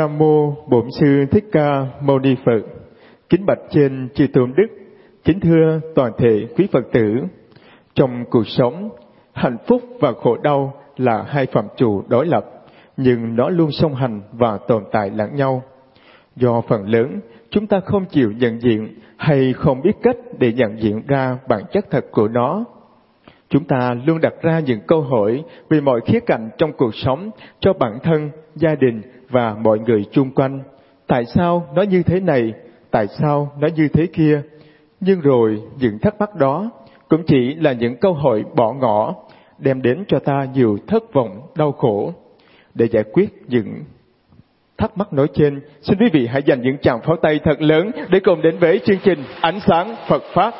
Nam mô Bổn Sư Thích Ca Mâu Ni Phật. Kính bạch trên chư tôn đức, kính thưa toàn thể quý Phật tử. Trong cuộc sống, hạnh phúc và khổ đau là hai phạm trù đối lập, nhưng nó luôn song hành và tồn tại lẫn nhau. Do phần lớn chúng ta không chịu nhận diện hay không biết cách để nhận diện ra bản chất thật của nó. Chúng ta luôn đặt ra những câu hỏi về mọi khía cạnh trong cuộc sống cho bản thân, gia đình và mọi người chung quanh. Tại sao nó như thế này? Tại sao nó như thế kia? Nhưng rồi những thắc mắc đó cũng chỉ là những câu hỏi bỏ ngỏ, đem đến cho ta nhiều thất vọng, đau khổ. Để giải quyết những thắc mắc nói trên, xin quý vị hãy dành những tràng pháo tay thật lớn để cùng đến với chương trình Ánh Sáng Phật Pháp.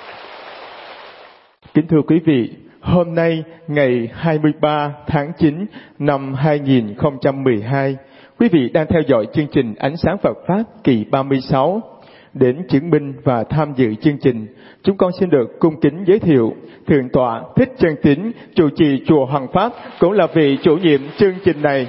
Kính thưa quý vị, hôm nay ngày 23 tháng 9 năm 2012, quý vị đang theo dõi chương trình Ánh Sáng Phật Pháp kỳ 36. Đến chứng minh và tham dự chương trình, chúng con xin được cung kính giới thiệu Thượng tọa Thích Chân Tín, trụ trì chùa Hoằng Pháp, cũng là vị chủ nhiệm chương trình này.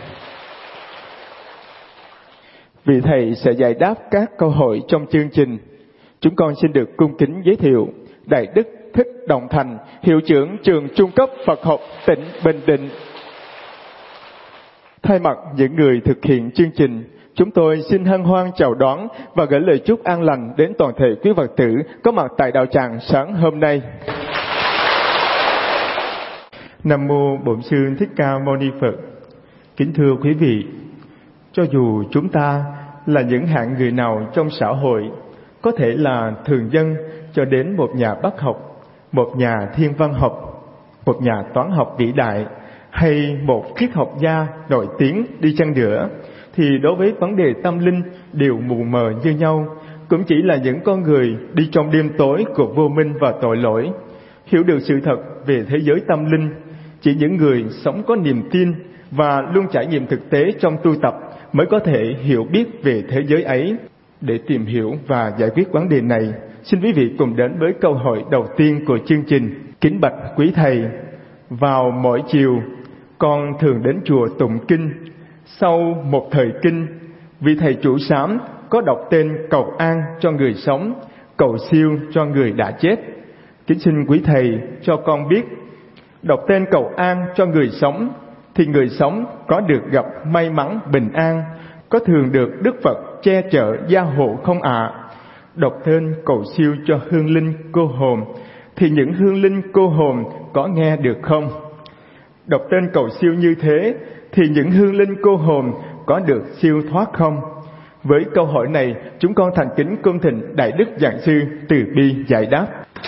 Vị thầy sẽ giải đáp các câu hỏi trong chương trình. Chúng con xin được cung kính giới thiệu Đại Đức Thích Đồng Thành, hiệu trưởng trường trung cấp Phật học tỉnh Bình Định. Thay mặt những người thực hiện chương trình, chúng tôi xin hân hoan chào đón và gửi lời chúc an lành đến toàn thể quý Phật tử có mặt tại đạo tràng sáng hôm nay. Nam mô Bổn Sư Thích Ca Mâu Ni Phật. Kính thưa quý vị, cho dù chúng ta là những hạng người nào trong xã hội, có thể là thường dân cho đến một nhà bác học, một nhà thiên văn học, một nhà toán học vĩ đại, hay một triết học gia nổi tiếng đi chăng nữa, thì đối với vấn đề tâm linh đều mù mờ như nhau, cũng chỉ là những con người đi trong đêm tối của vô minh và tội lỗi. Hiểu được sự thật về thế giới tâm linh, chỉ những người sống có niềm tin và luôn trải nghiệm thực tế trong tu tập mới có thể hiểu biết về thế giới ấy. Để tìm hiểu và giải quyết vấn đề này, xin quý vị cùng đến với câu hỏi đầu tiên của chương trình. Kính bạch quý thầy, vào mỗi chiều con thường đến chùa tụng kinh. Sau một thời kinh, vị thầy chủ xám có đọc tên cầu an cho người sống, cầu siêu cho người đã chết. Kính xin quý thầy cho con biết, đọc tên cầu an cho người sống thì người sống có được gặp may mắn bình an, có thường được Đức Phật che chở gia hộ không ạ? Đọc tên cầu siêu cho hương linh cô hồn thì những hương linh cô hồn có nghe được không? Đọc tên cầu siêu như thế thì những hương linh cô hồn có được siêu thoát không? Với câu hỏi này, chúng con thành kính cung thỉnh Đại Đức Giảng Sư từ bi giải đáp.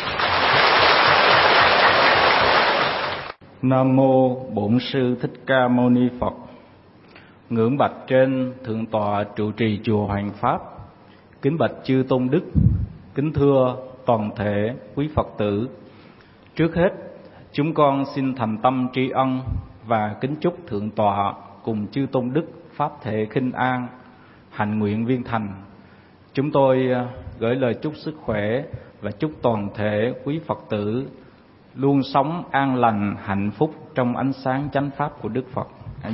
Nam mô Bổn Sư Thích Ca Mâu Ni Phật. Ngưỡng bạch trên thượng tọa trụ trì chùa Hoằng Pháp, kính bạch chư tôn đức, kính thưa toàn thể quý Phật tử. Trước hết, chúng con xin thành tâm tri ân và kính chúc thượng tọa cùng chư tôn đức pháp thể khinh an, hạnh nguyện viên thành. Chúng tôi gửi lời chúc sức khỏe và chúc toàn thể quý Phật tử luôn sống an lành, hạnh phúc trong ánh sáng chánh pháp của Đức Phật.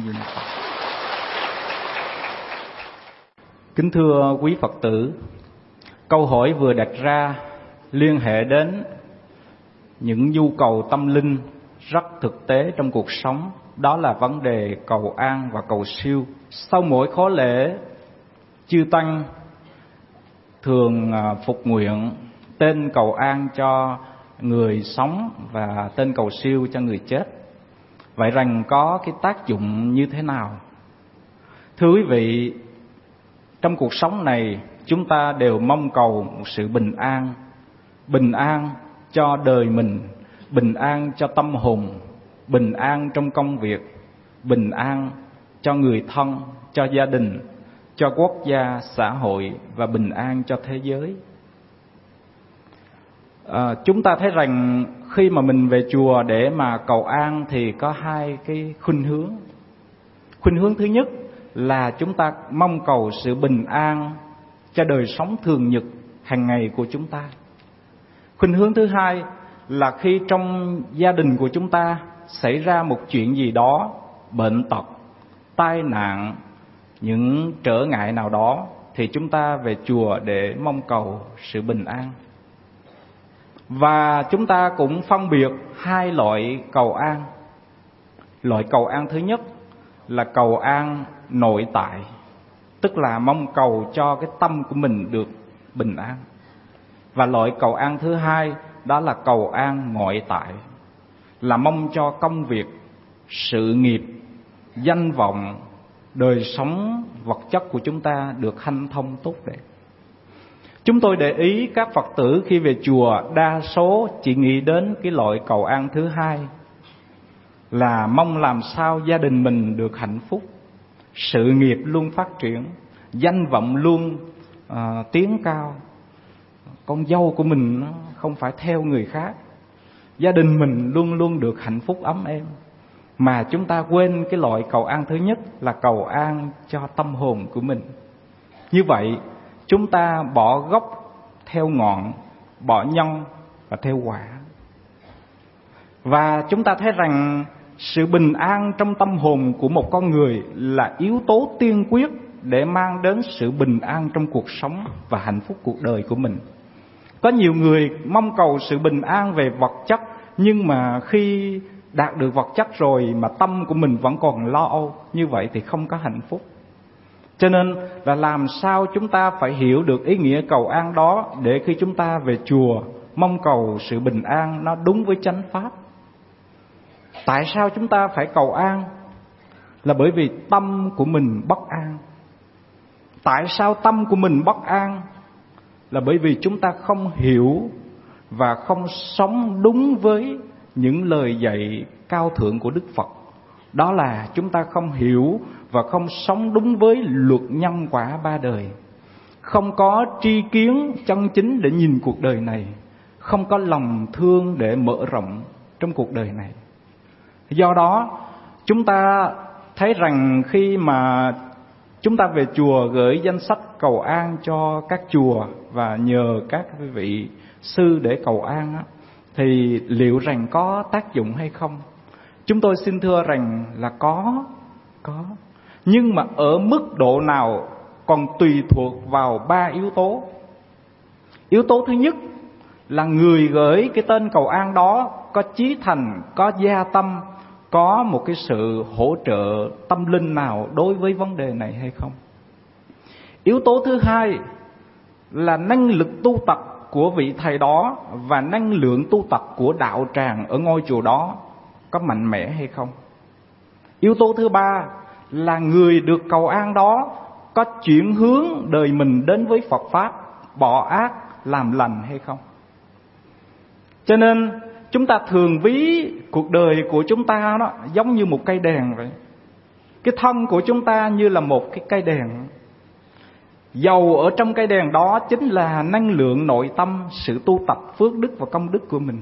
Kính thưa quý Phật tử, câu hỏi vừa đặt ra liên hệ đến những nhu cầu tâm linh rất thực tế trong cuộc sống, đó là vấn đề cầu an và cầu siêu. Sau mỗi khóa lễ, chư tăng thường phục nguyện tên cầu an cho người sống và tên cầu siêu cho người chết. Vậy rằng có cái tác dụng như thế nào? Thưa quý vị, trong cuộc sống này chúng ta đều mong cầu một sự bình an cho đời mình, bình an cho tâm hồn, bình an trong công việc, bình an cho người thân, cho gia đình, cho quốc gia, xã hội và bình an cho thế giới. Chúng ta thấy rằng khi mà mình về chùa để mà cầu an thì có hai cái khuynh hướng. Khuynh hướng thứ nhất là chúng ta mong cầu sự bình an cho đời sống thường nhật hàng ngày của chúng ta. Khuynh hướng thứ hai là khi trong gia đình của chúng ta xảy ra một chuyện gì đó, bệnh tật, tai nạn, những trở ngại nào đó thì chúng ta về chùa để mong cầu sự bình an. Và chúng ta cũng phân biệt hai loại cầu an. Loại cầu an thứ nhất là cầu an nội tại, tức là mong cầu cho cái tâm của mình được bình an. Và loại cầu an thứ hai đó là cầu an ngoại tại, là mong cho công việc, sự nghiệp, danh vọng, đời sống vật chất của chúng ta được hanh thông tốt đẹp. Chúng tôi để ý các Phật tử khi về chùa đa số chỉ nghĩ đến cái loại cầu an thứ hai, là mong làm sao gia đình mình được hạnh phúc, sự nghiệp luôn phát triển, danh vọng luôn tiến cao, con dâu của mình nó không phải theo người khác, gia đình mình luôn luôn được hạnh phúc ấm êm. Mà chúng ta quên cái loại cầu an thứ nhất là cầu an cho tâm hồn của mình. Như vậy chúng ta bỏ gốc theo ngọn, bỏ nhân và theo quả. Và chúng ta thấy rằng sự bình an trong tâm hồn của một con người là yếu tố tiên quyết để mang đến sự bình an trong cuộc sống và hạnh phúc cuộc đời của mình. Có nhiều người mong cầu sự bình an về vật chất, nhưng mà khi đạt được vật chất rồi mà tâm của mình vẫn còn lo âu, như vậy thì không có hạnh phúc. Cho nên là làm sao chúng ta phải hiểu được ý nghĩa cầu an đó, để khi chúng ta về chùa mong cầu sự bình an nó đúng với chánh pháp. Tại sao chúng ta phải cầu an? Là bởi vì tâm của mình bất an. Tại sao tâm của mình bất an? Là bởi vì chúng ta không hiểu và không sống đúng với những lời dạy cao thượng của Đức Phật. Đó là chúng ta không hiểu và không sống đúng với luật nhân quả ba đời, không có tri kiến chân chính để nhìn cuộc đời này, không có lòng thương để mở rộng trong cuộc đời này. Do đó chúng ta thấy rằng khi mà chúng ta về chùa gửi danh sách cầu an cho các chùa và nhờ các vị sư để cầu an á, thì liệu rằng có tác dụng hay không? Chúng tôi xin thưa rằng là có. Nhưng mà ở mức độ nào còn tùy thuộc vào ba yếu tố. Yếu tố thứ nhất là người gửi cái tên cầu an đó có chí thành, có gia tâm, có một cái sự hỗ trợ tâm linh nào đối với vấn đề này hay không. Yếu tố thứ hai là năng lực tu tập của vị thầy đó và năng lượng tu tập của đạo tràng ở ngôi chùa đó có mạnh mẽ hay không. Yếu tố thứ ba là người được cầu an đó có chuyển hướng đời mình đến với Phật Pháp, bỏ ác làm lành hay không. Cho nên chúng ta thường ví cuộc đời của chúng ta đó giống như một cây đèn vậy. Cái thân của chúng ta như là một cái cây đèn. Dầu ở trong cây đèn đó chính là năng lượng nội tâm, sự tu tập phước đức và công đức của mình.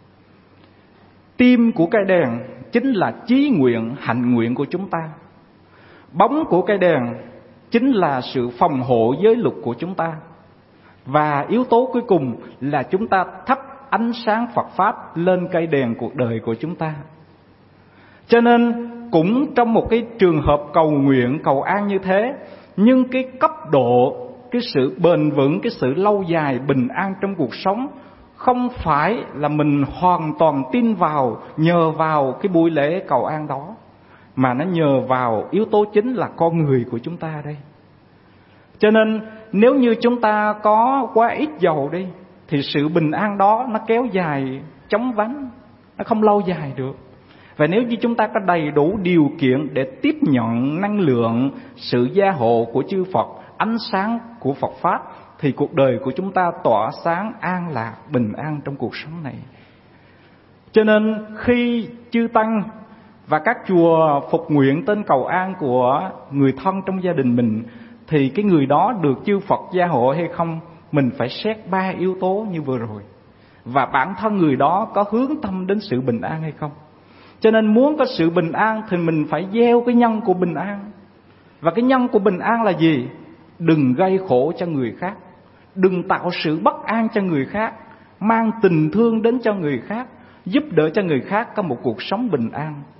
Tim của cây đèn chính là chí nguyện, hạnh nguyện của chúng ta. Bóng của cây đèn chính là sự phòng hộ giới luật của chúng ta. Và yếu tố cuối cùng là chúng ta thắp ánh sáng Phật Pháp lên cây đèn cuộc đời của chúng ta. Cho nên cũng trong một cái trường hợp cầu nguyện, cầu an như thế, nhưng cái cấp độ, cái sự bền vững, cái sự lâu dài, bình an trong cuộc sống không phải là mình hoàn toàn tin vào, nhờ vào cái buổi lễ cầu an đó, mà nó nhờ vào yếu tố chính là con người của chúng ta đây. Cho nên nếu như chúng ta có quá ít dầu đi, thì sự bình an đó nó kéo dài chóng vánh, nó không lâu dài được. Và nếu như chúng ta có đầy đủ điều kiện để tiếp nhận năng lượng, sự gia hộ của chư Phật, ánh sáng của Phật Pháp, thì cuộc đời của chúng ta tỏa sáng, an lạc, bình an trong cuộc sống này. Cho nên khi chư Tăng và các chùa phục nguyện tên cầu an của người thân trong gia đình mình, thì cái người đó được chư Phật gia hộ hay không, mình phải xét ba yếu tố như vừa rồi. Và bản thân người đó có hướng tâm đến sự bình an hay không. Cho nên muốn có sự bình an thì mình phải gieo cái nhân của bình an. Và cái nhân của bình an là gì? Đừng gây khổ cho người khác, đừng tạo sự bất an cho người khác, mang tình thương đến cho người khác, giúp đỡ cho người khác có một cuộc sống bình an.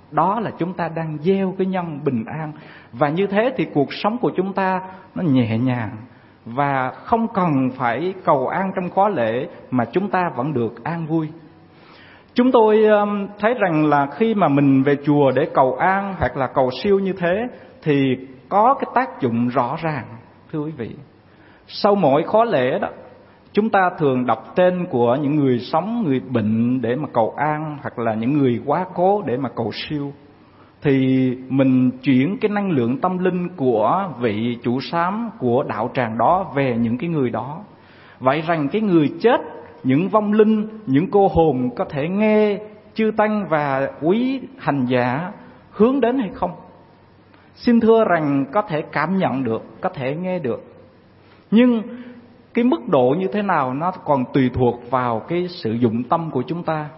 đó là chúng ta đang gieo cái nhân bình an. Và như thế thì cuộc sống của chúng ta nó nhẹ nhàng, và không cần phải cầu an trong khóa lễ mà chúng ta vẫn được an vui. Chúng tôi thấy rằng là khi mà mình về chùa để cầu an hoặc là cầu siêu như thế thì có cái tác dụng rõ ràng, thưa quý vị. Sau mỗi khóa lễ đó, chúng ta thường đọc tên của những người sống, người bệnh để mà cầu an, hoặc là những người quá cố để mà cầu siêu. Thì mình chuyển cái năng lượng tâm linh của vị chủ xám, của đạo tràng đó về những cái người đó. Vậy rằng cái người chết, những vong linh, những cô hồn có thể nghe chư tăng và quý hành giả hướng đến hay không? Xin thưa rằng có thể cảm nhận được, có thể nghe được. Nhưng cái mức độ như thế nào nó còn tùy thuộc vào cái sự dụng tâm của chúng ta.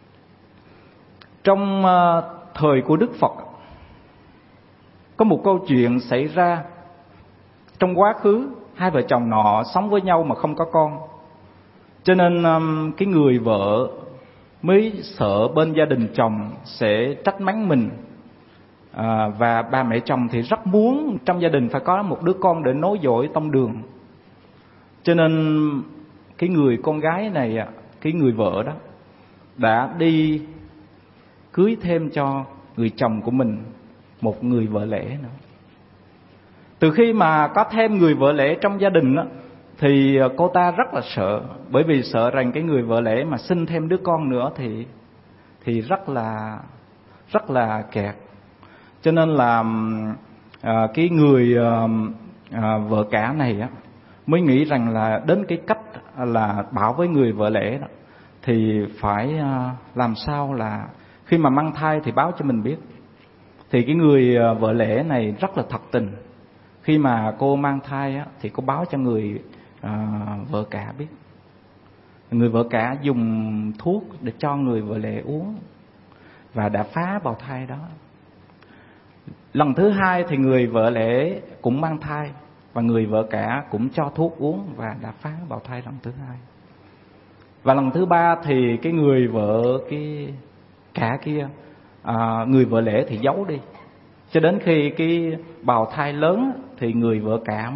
Trong thời của Đức Phật, có một câu chuyện xảy ra. Trong quá khứ, hai vợ chồng nọ sống với nhau mà không có con. Cho nên cái người vợ mới sợ bên gia đình chồng sẽ trách mắng mình. Và bà mẹ chồng thì rất muốn trong gia đình phải có một đứa con để nối dõi tông đường. Cho nên cái người con gái này, cái người vợ đó, đã đi cưới thêm cho người chồng của mình một người vợ lẽ nữa. Từ khi mà có thêm người vợ lẽ trong gia đình đó, thì cô ta rất là sợ. Bởi vì sợ rằng cái người vợ lẽ mà sinh thêm đứa con nữa thì rất là kẹt. Cho nên là cái người vợ cả này á, mới nghĩ rằng là đến cái cách là bảo với người vợ lẽ đó, thì phải làm sao là khi mà mang thai thì báo cho mình biết. Thì cái người vợ lẽ này rất là thật tình. Khi mà cô mang thai á, thì cô báo cho người vợ cả biết. Người vợ cả dùng thuốc để cho người vợ lẽ uống, và đã phá bào thai đó. Lần thứ hai thì người vợ lẽ cũng mang thai, và người vợ cả cũng cho thuốc uống và đã phá bào thai lần thứ hai. Và lần thứ ba thì cái người vợ cả kia, người vợ lẽ thì giấu đi, cho đến khi cái bào thai lớn thì người vợ cả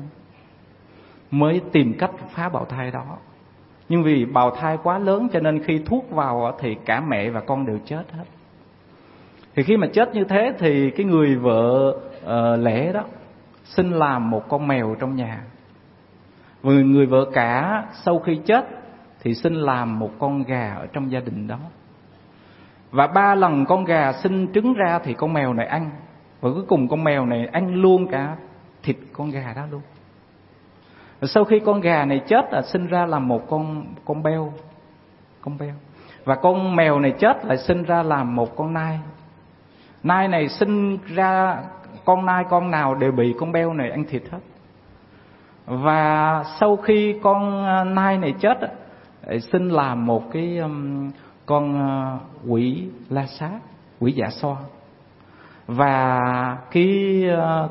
mới tìm cách phá bào thai đó. Nhưng vì bào thai quá lớn cho nên khi thuốc vào thì cả mẹ và con đều chết hết. Thì khi mà chết như thế thì cái người vợ lẽ đó xin làm một con mèo trong nhà. Người vợ cả sau khi chết thì xin làm một con gà ở trong gia đình đó. Và 3 lần con gà sinh trứng ra thì con mèo này ăn. Và cuối cùng con mèo này ăn luôn cả thịt con gà đó luôn. Và sau khi con gà này chết là sinh ra làm một con beo. Và con mèo này chết lại sinh ra làm một con nai. Nai này sinh ra con nai con nào đều bị con beo này ăn thịt hết. Và sau khi con nai này chết lại sinh làm một cái con quỷ la sát, quỷ dạ xoa. Và cái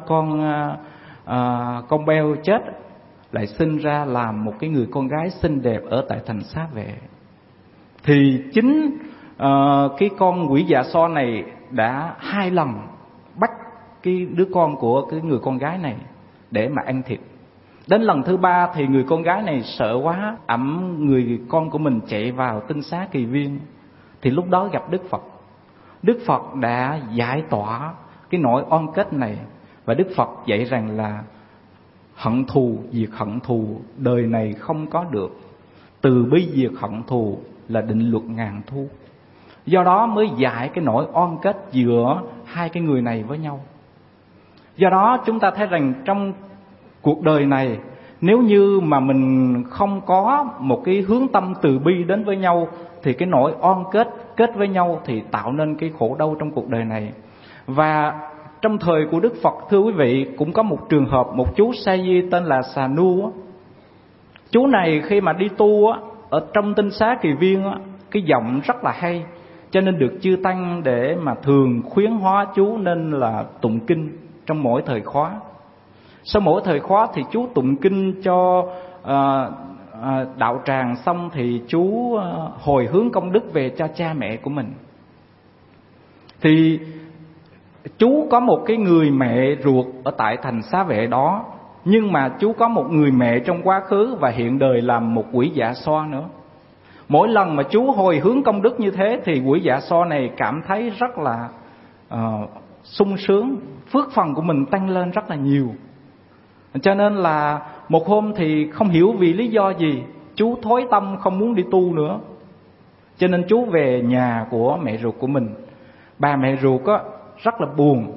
con beo chết lại sinh ra làm một cái người con gái xinh đẹp ở tại thành Xá Vệ. Thì chính cái con quỷ dạ xoa này đã 2 lần bắt cái đứa con của cái người con gái này để mà ăn thịt. Đến lần thứ 3 thì người con gái này sợ quá, ẵm người con của mình chạy vào tinh xá Kỳ Viên. Thì lúc đó gặp Đức Phật. Đức Phật đã giải tỏa cái nỗi oan kết này. Và Đức Phật dạy rằng là hận thù diệt hận thù đời này không có được. Từ bi diệt hận thù là định luật ngàn thu. Do đó mới giải cái nỗi oan kết giữa hai cái người này với nhau. Do đó chúng ta thấy rằng trong cuộc đời này, nếu như mà mình không có một cái hướng tâm từ bi đến với nhau, thì cái nỗi oan kết với nhau thì tạo nên cái khổ đau trong cuộc đời này. Và trong thời của Đức Phật, thưa quý vị, cũng có một trường hợp, một chú sa di tên là Xà Nu. Chú này khi mà đi tu ở trong tinh xá Kỳ Viên, cái giọng rất là hay, cho nên được chư tăng để mà thường khuyến hóa chú nên là tụng kinh trong mỗi thời khóa. Sau mỗi thời khóa thì chú tụng kinh cho đạo tràng xong thì chú hồi hướng công đức về cho cha mẹ của mình. Thì chú có một cái người mẹ ruột ở tại thành Xá Vệ đó, nhưng mà chú có một người mẹ trong quá khứ và hiện đời làm một quỷ dạ xoa nữa. Mỗi lần mà chú hồi hướng công đức như thế thì quỷ dạ xoa này cảm thấy rất là sung sướng, phước phần của mình tăng lên rất là nhiều. Cho nên là một hôm thì không hiểu vì lý do gì, chú thối tâm không muốn đi tu nữa. Cho nên chú về nhà của mẹ ruột của mình. Bà mẹ ruột á rất là buồn.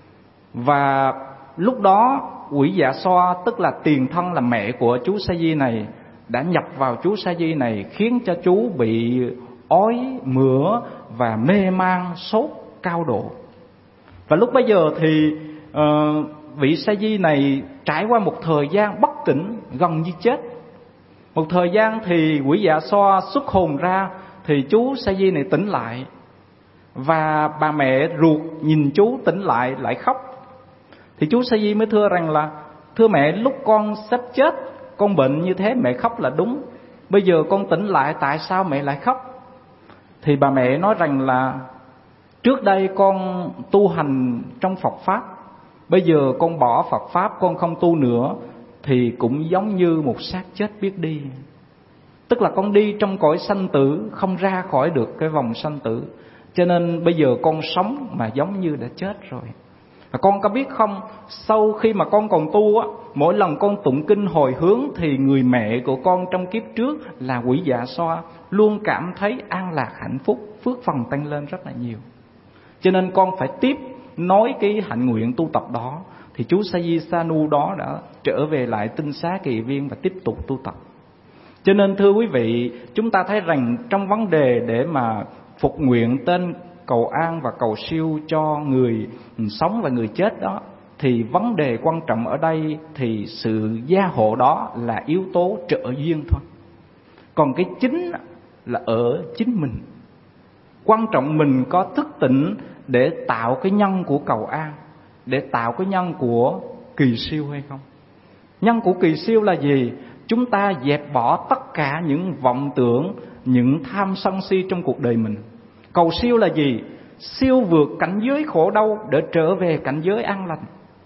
Và lúc đó quỷ dạ xoa, tức là tiền thân là mẹ của chú Sa Di này, đã nhập vào chú Sa Di này, khiến cho chú bị ói mửa và mê man sốt cao độ. Và lúc bấy giờ thì vị Sa Di này trải qua một thời gian bất tỉnh, gần như chết. Một thời gian thì quỷ dạ xoa xuất hồn ra, thì chú Sa Di này tỉnh lại. Và bà mẹ ruột nhìn chú tỉnh lại lại khóc. Thì chú Sa Di mới thưa rằng là: thưa mẹ, lúc con sắp chết, con bệnh như thế mẹ khóc là đúng. Bây giờ con tỉnh lại, tại sao mẹ lại khóc? Thì bà mẹ nói rằng là: trước đây con tu hành trong Phật Pháp, bây giờ con bỏ Phật Pháp, con không tu nữa, thì cũng giống như một xác chết biết đi. Tức là con đi trong cõi sanh tử, không ra khỏi được cái vòng sanh tử. Cho nên bây giờ con sống mà giống như đã chết rồi. Và con có biết không, sau khi mà con còn tu á, mỗi lần con tụng kinh hồi hướng thì người mẹ của con trong kiếp trước là quỷ dạ xoa luôn cảm thấy an lạc hạnh phúc, phước phần tăng lên rất là nhiều. Cho nên con phải tiếp nối cái hạnh nguyện tu tập đó. Thì chú Sa Di Sa Nu đó đã trở về lại Tinh Xá Kỳ Viên và tiếp tục tu tập. Cho nên thưa quý vị, chúng ta thấy rằng trong vấn đề để mà phục nguyện tên cầu an và cầu siêu cho người sống và người chết đó, thì vấn đề quan trọng ở đây thì sự gia hộ đó là yếu tố trợ duyên thôi. Còn cái chính là ở chính mình. Quan trọng mình có thức tỉnh để tạo cái nhân của cầu an, để tạo cái nhân của kỳ siêu hay không. Nhân của kỳ siêu là gì? Chúng ta dẹp bỏ tất cả những vọng tưởng, những tham sân si trong cuộc đời mình. Cầu siêu là gì? Siêu vượt cảnh giới khổ đau để trở về cảnh giới an lành.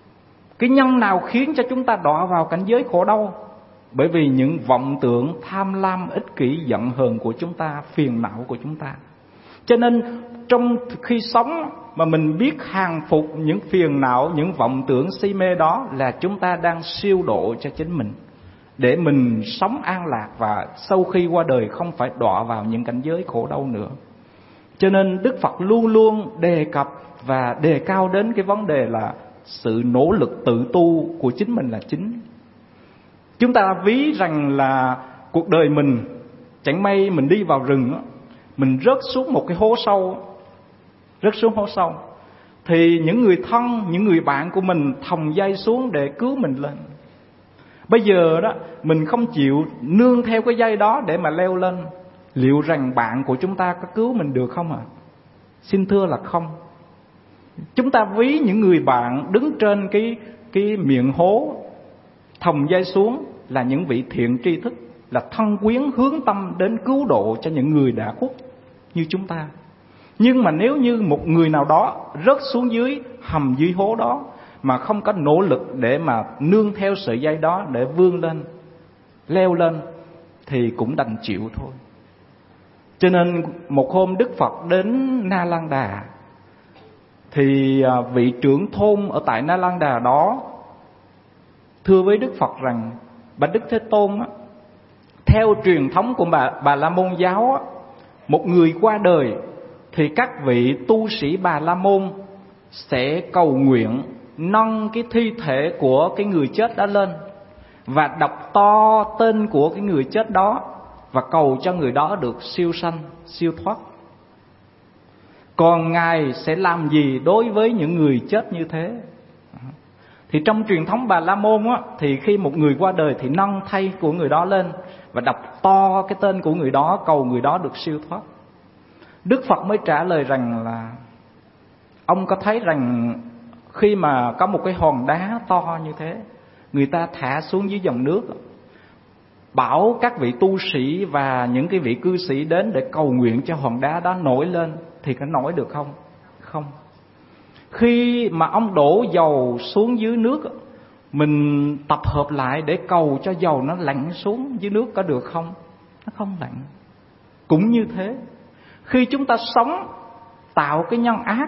Cái nhân nào khiến cho chúng ta đọa vào cảnh giới khổ đau? Bởi vì những vọng tưởng tham lam, ích kỷ, giận hờn của chúng ta, phiền não của chúng ta. Cho nên trong khi sống mà mình biết hàng phục những phiền não, những vọng tưởng si mê đó, là chúng ta đang siêu độ cho chính mình, để mình sống an lạc và sau khi qua đời không phải đọa vào những cảnh giới khổ đau nữa. Cho nên Đức Phật luôn luôn đề cập và đề cao đến cái vấn đề là sự nỗ lực tự tu của chính mình là chính. Chúng ta ví rằng là cuộc đời mình, chẳng may mình đi vào rừng, mình rớt xuống một cái hố sâu, thì những người thân, những người bạn của mình thòng dây xuống để cứu mình lên. Bây giờ đó, mình không chịu nương theo cái dây đó để mà leo lên, liệu rằng bạn của chúng ta có cứu mình được không ạ? Xin thưa là không. Chúng ta ví những người bạn đứng trên cái miệng hố, thòng dây xuống là những vị thiện tri thức, là thân quyến hướng tâm đến cứu độ cho những người đã khuất như chúng ta. Nhưng mà nếu như một người nào đó rớt xuống dưới hầm dưới hố đó mà không có nỗ lực để mà nương theo sợi dây đó để vươn lên, leo lên, thì cũng đành chịu thôi. Cho nên một hôm Đức Phật đến Na Lan Đà, thì vị trưởng thôn ở tại Na Lan Đà đó thưa với Đức Phật rằng: bạch Đức Thế Tôn, theo truyền thống của Bà La Môn giáo, một người qua đời thì các vị tu sĩ Bà La Môn sẽ cầu nguyện nâng cái thi thể của cái người chết đó lên và đọc to tên của cái người chết đó và cầu cho người đó được siêu sanh, siêu thoát. Còn Ngài sẽ làm gì đối với những người chết như thế? Thì trong truyền thống Bà La Môn á, thì khi một người qua đời thì nâng thây của người đó lên và đọc to cái tên của người đó, cầu người đó được siêu thoát. Đức Phật mới trả lời rằng là: ông có thấy rằng khi mà có một cái hòn đá to như thế, người ta thả xuống dưới dòng nước, bảo các vị tu sĩ và những cái vị cư sĩ đến để cầu nguyện cho hòn đá đó nổi lên, thì có nổi được không? không? Khi mà ông đổ dầu xuống dưới nước, mình tập hợp lại để cầu cho dầu nó lặn xuống dưới nước có được không? Nó không lặn. Cũng như thế, khi chúng ta sống tạo cái nhân ác,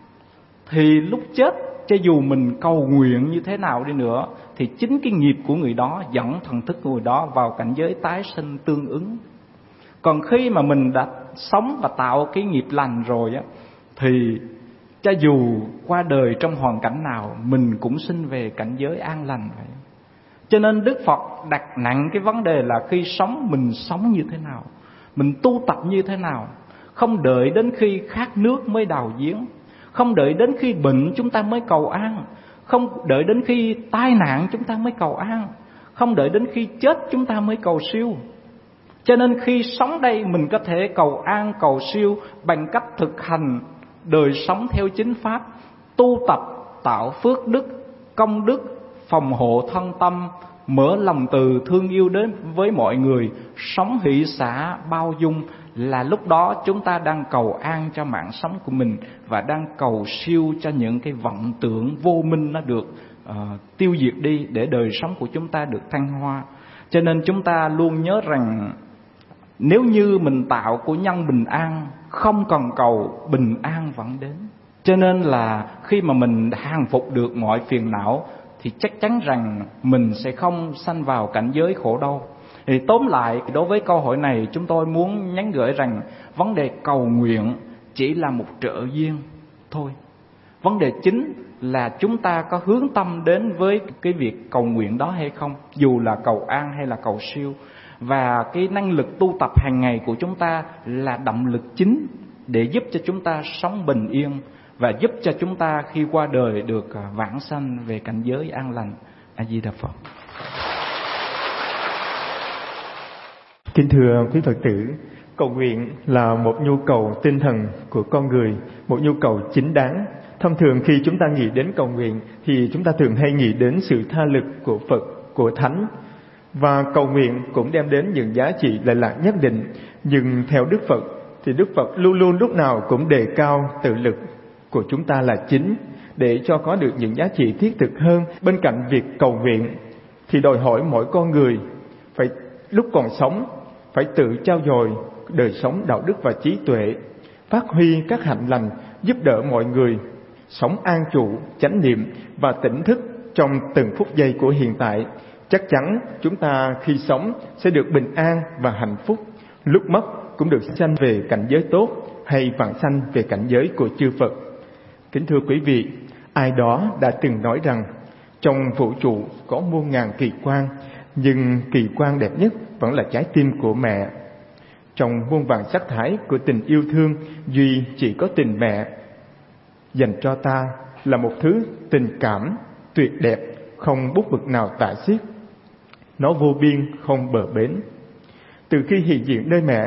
thì lúc chết, cho dù mình cầu nguyện như thế nào đi nữa, thì chính cái nghiệp của người đó dẫn thần thức của người đó vào cảnh giới tái sinh tương ứng. Còn khi mà mình đã sống và tạo cái nghiệp lành rồi á, thì cho dù qua đời trong hoàn cảnh nào, mình cũng sinh về cảnh giới an lành vậy. Cho nên Đức Phật đặt nặng cái vấn đề là khi sống mình sống như thế nào, mình tu tập như thế nào. Không đợi đến khi khát nước mới đào giếng, không đợi đến khi bệnh chúng ta mới cầu an, không đợi đến khi tai nạn chúng ta mới cầu an, không đợi đến khi chết chúng ta mới cầu siêu. Cho nên khi sống đây mình có thể cầu an, cầu siêu bằng cách thực hành đời sống theo chính pháp, tu tập tạo phước đức, công đức, phòng hộ thân tâm, mở lòng từ thương yêu đến với mọi người, sống hỷ xả bao dung, là lúc đó chúng ta đang cầu an cho mạng sống của mình và đang cầu siêu cho những cái vọng tưởng vô minh nó được tiêu diệt đi, để đời sống của chúng ta được thăng hoa. Cho nên chúng ta luôn nhớ rằng nếu như mình tạo của nhân bình an, không cần cầu, bình an vẫn đến. Cho nên là khi mà mình hàng phục được mọi phiền não thì chắc chắn rằng mình sẽ không sanh vào cảnh giới khổ đau. Thì tóm lại, đối với câu hỏi này, chúng tôi muốn nhắn gửi rằng vấn đề cầu nguyện chỉ là một trợ duyên thôi. Vấn đề chính là chúng ta có hướng tâm đến với cái việc cầu nguyện đó hay không, dù là cầu an hay là cầu siêu. Và cái năng lực tu tập hàng ngày của chúng ta là động lực chính để giúp cho chúng ta sống bình yên và giúp cho chúng ta khi qua đời được vãng sanh về cảnh giới an lành. A Di Đà Phật. Kính thưa quý Phật tử, cầu nguyện là một nhu cầu tinh thần của con người, một nhu cầu chính đáng. Thông thường khi chúng ta nghĩ đến cầu nguyện thì chúng ta thường hay nghĩ đến sự tha lực của Phật, của Thánh. Và cầu nguyện cũng đem đến những giá trị lệ lạc nhất định. Nhưng theo Đức Phật thì Đức Phật luôn luôn lúc nào cũng đề cao tự lực của chúng ta là chính, để cho có được những giá trị thiết thực hơn. Bên cạnh việc cầu nguyện thì đòi hỏi mỗi con người phải lúc còn sống phải tự trau dồi đời sống đạo đức và trí tuệ, phát huy các hạnh lành, giúp đỡ mọi người, sống an trụ, chánh niệm và tỉnh thức trong từng phút giây của hiện tại. Chắc chắn chúng ta khi sống sẽ được bình an và hạnh phúc, lúc mất cũng được sanh về cảnh giới tốt hay vãng sanh về cảnh giới của chư Phật. Kính thưa quý vị, ai đó đã từng nói rằng trong vũ trụ có muôn ngàn kỳ quan, nhưng kỳ quan đẹp nhất vẫn là trái tim của mẹ. Trong muôn vàn sắc thái của tình yêu thương, duy chỉ có tình mẹ dành cho ta là một thứ tình cảm tuyệt đẹp, không bút mực nào tả xiết. Nó vô biên, không bờ bến. Từ khi hiện diện nơi mẹ,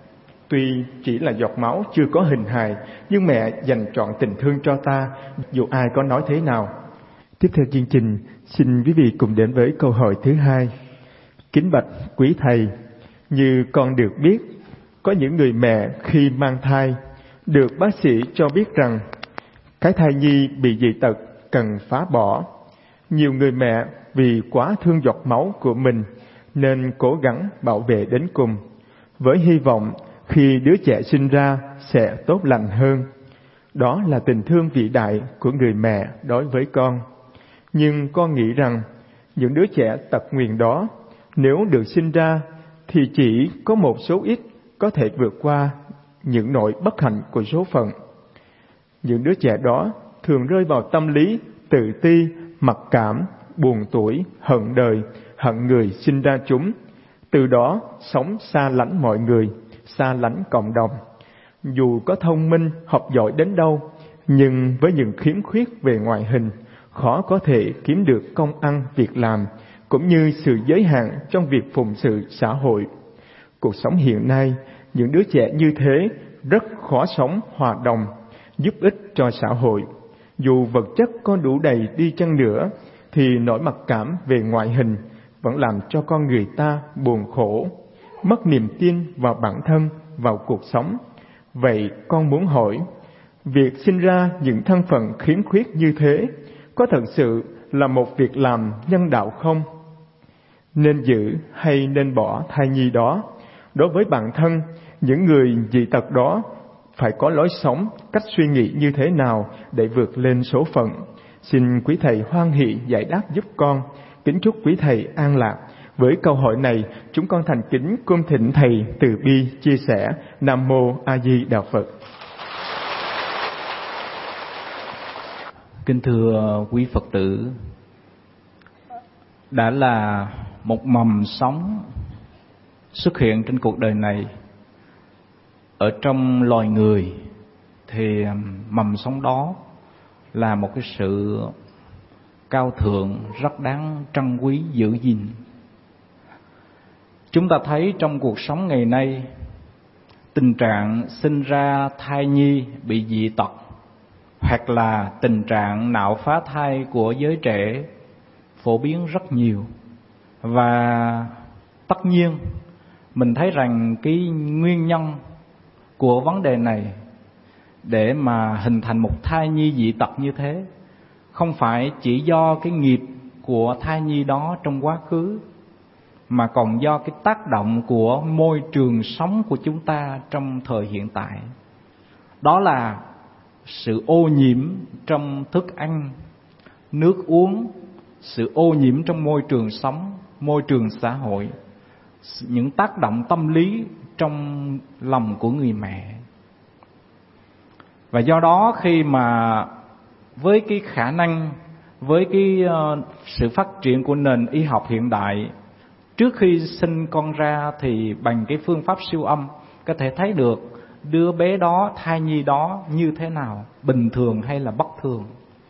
tuy chỉ là giọt máu chưa có hình hài, nhưng mẹ dành trọn tình thương cho ta, dù ai có nói thế nào. Tiếp theo chương trình, xin quý vị cùng đến với câu hỏi thứ 2. Kính bạch quý thầy, như con được biết, có những người mẹ khi mang thai được bác sĩ cho biết rằng cái thai nhi bị dị tật cần phá bỏ. Nhiều người mẹ vì quá thương giọt máu của mình nên cố gắng bảo vệ đến cùng, với hy vọng khi đứa trẻ sinh ra sẽ tốt lành hơn. Đó là tình thương vĩ đại của người mẹ đối với con. Nhưng con nghĩ rằng những đứa trẻ tật nguyền đó, nếu được sinh ra thì chỉ có một số ít có thể vượt qua những nỗi bất hạnh của số phận. Những đứa trẻ đó thường rơi vào tâm lý tự ti, mặc cảm, buồn tủi, hận đời, hận người sinh ra chúng. Từ đó sống xa lánh mọi người, xa lánh cộng đồng. Dù có thông minh, học giỏi đến đâu, nhưng với những khiếm khuyết về ngoại hình, khó có thể kiếm được công ăn việc làm, cũng như sự giới hạn trong việc phụng sự xã hội. Cuộc sống hiện nay, những đứa trẻ như thế rất khó sống hòa đồng, giúp ích cho xã hội. Dù vật chất có đủ đầy đi chăng nữa, thì nỗi mặc cảm về ngoại hình vẫn làm cho con người ta buồn khổ, mất niềm tin vào bản thân, vào cuộc sống. Vậy con muốn hỏi, Việc sinh ra những thân phận khiếm khuyết như thế có thật sự là một việc làm nhân đạo không? Nên giữ hay nên bỏ thai nhi đó? Đối với bản thân, những người dị tật đó phải có lối sống, cách suy nghĩ như thế nào để vượt lên số phận? Xin quý thầy hoan hỷ giải đáp giúp con. Kính chúc quý thầy an lạc. Với câu hỏi này, chúng con thành kính cung thỉnh thầy từ bi chia sẻ. Nam mô A Di Đà Phật. Kính thưa quý Phật tử, đã là một mầm sống xuất hiện trên cuộc đời này, ở trong loài người thì mầm sống đó là một cái sự cao thượng rất đáng trân quý giữ gìn. Chúng ta thấy trong cuộc sống ngày nay, tình trạng sinh ra thai nhi bị dị tật hoặc là tình trạng nạo phá thai của giới trẻ phổ biến rất nhiều. Và tất nhiên mình thấy rằng cái nguyên nhân của vấn đề này để mà hình thành một thai nhi dị tật như thế không phải chỉ do cái nghiệp của thai nhi đó trong quá khứ, mà còn do cái tác động của môi trường sống của chúng ta trong thời hiện tại. Đó là sự ô nhiễm trong thức ăn, nước uống, sự ô nhiễm trong môi trường sống, môi trường xã hội, những tác động tâm lý trong lòng của người mẹ. Và do đó khi mà với cái khả năng, với cái sự phát triển của nền y học hiện đại, trước khi sinh con ra thì bằng cái phương pháp siêu âm có thể thấy được đứa bé đó, thai nhi đó như thế nào, bình thường hay là bất thường.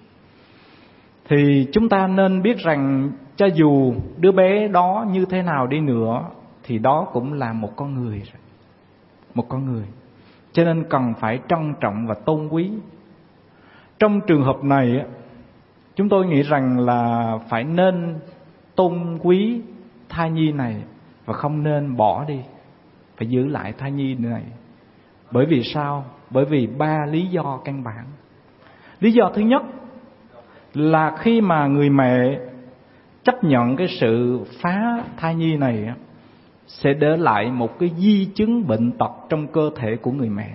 Thì chúng ta nên biết rằng cho dù đứa bé đó như thế nào đi nữa thì đó cũng là một con người. Một con người. Cho nên cần phải trân trọng và tôn quý. Trong trường hợp này, chúng tôi nghĩ rằng là phải nên tôn quý thai nhi này và không nên bỏ đi, phải giữ lại thai nhi này. Bởi vì sao? Bởi vì 3 lý do căn bản. Lý do thứ nhất là khi mà người mẹ chấp nhận cái sự phá thai nhi này sẽ để lại một cái di chứng bệnh tật trong cơ thể của người mẹ.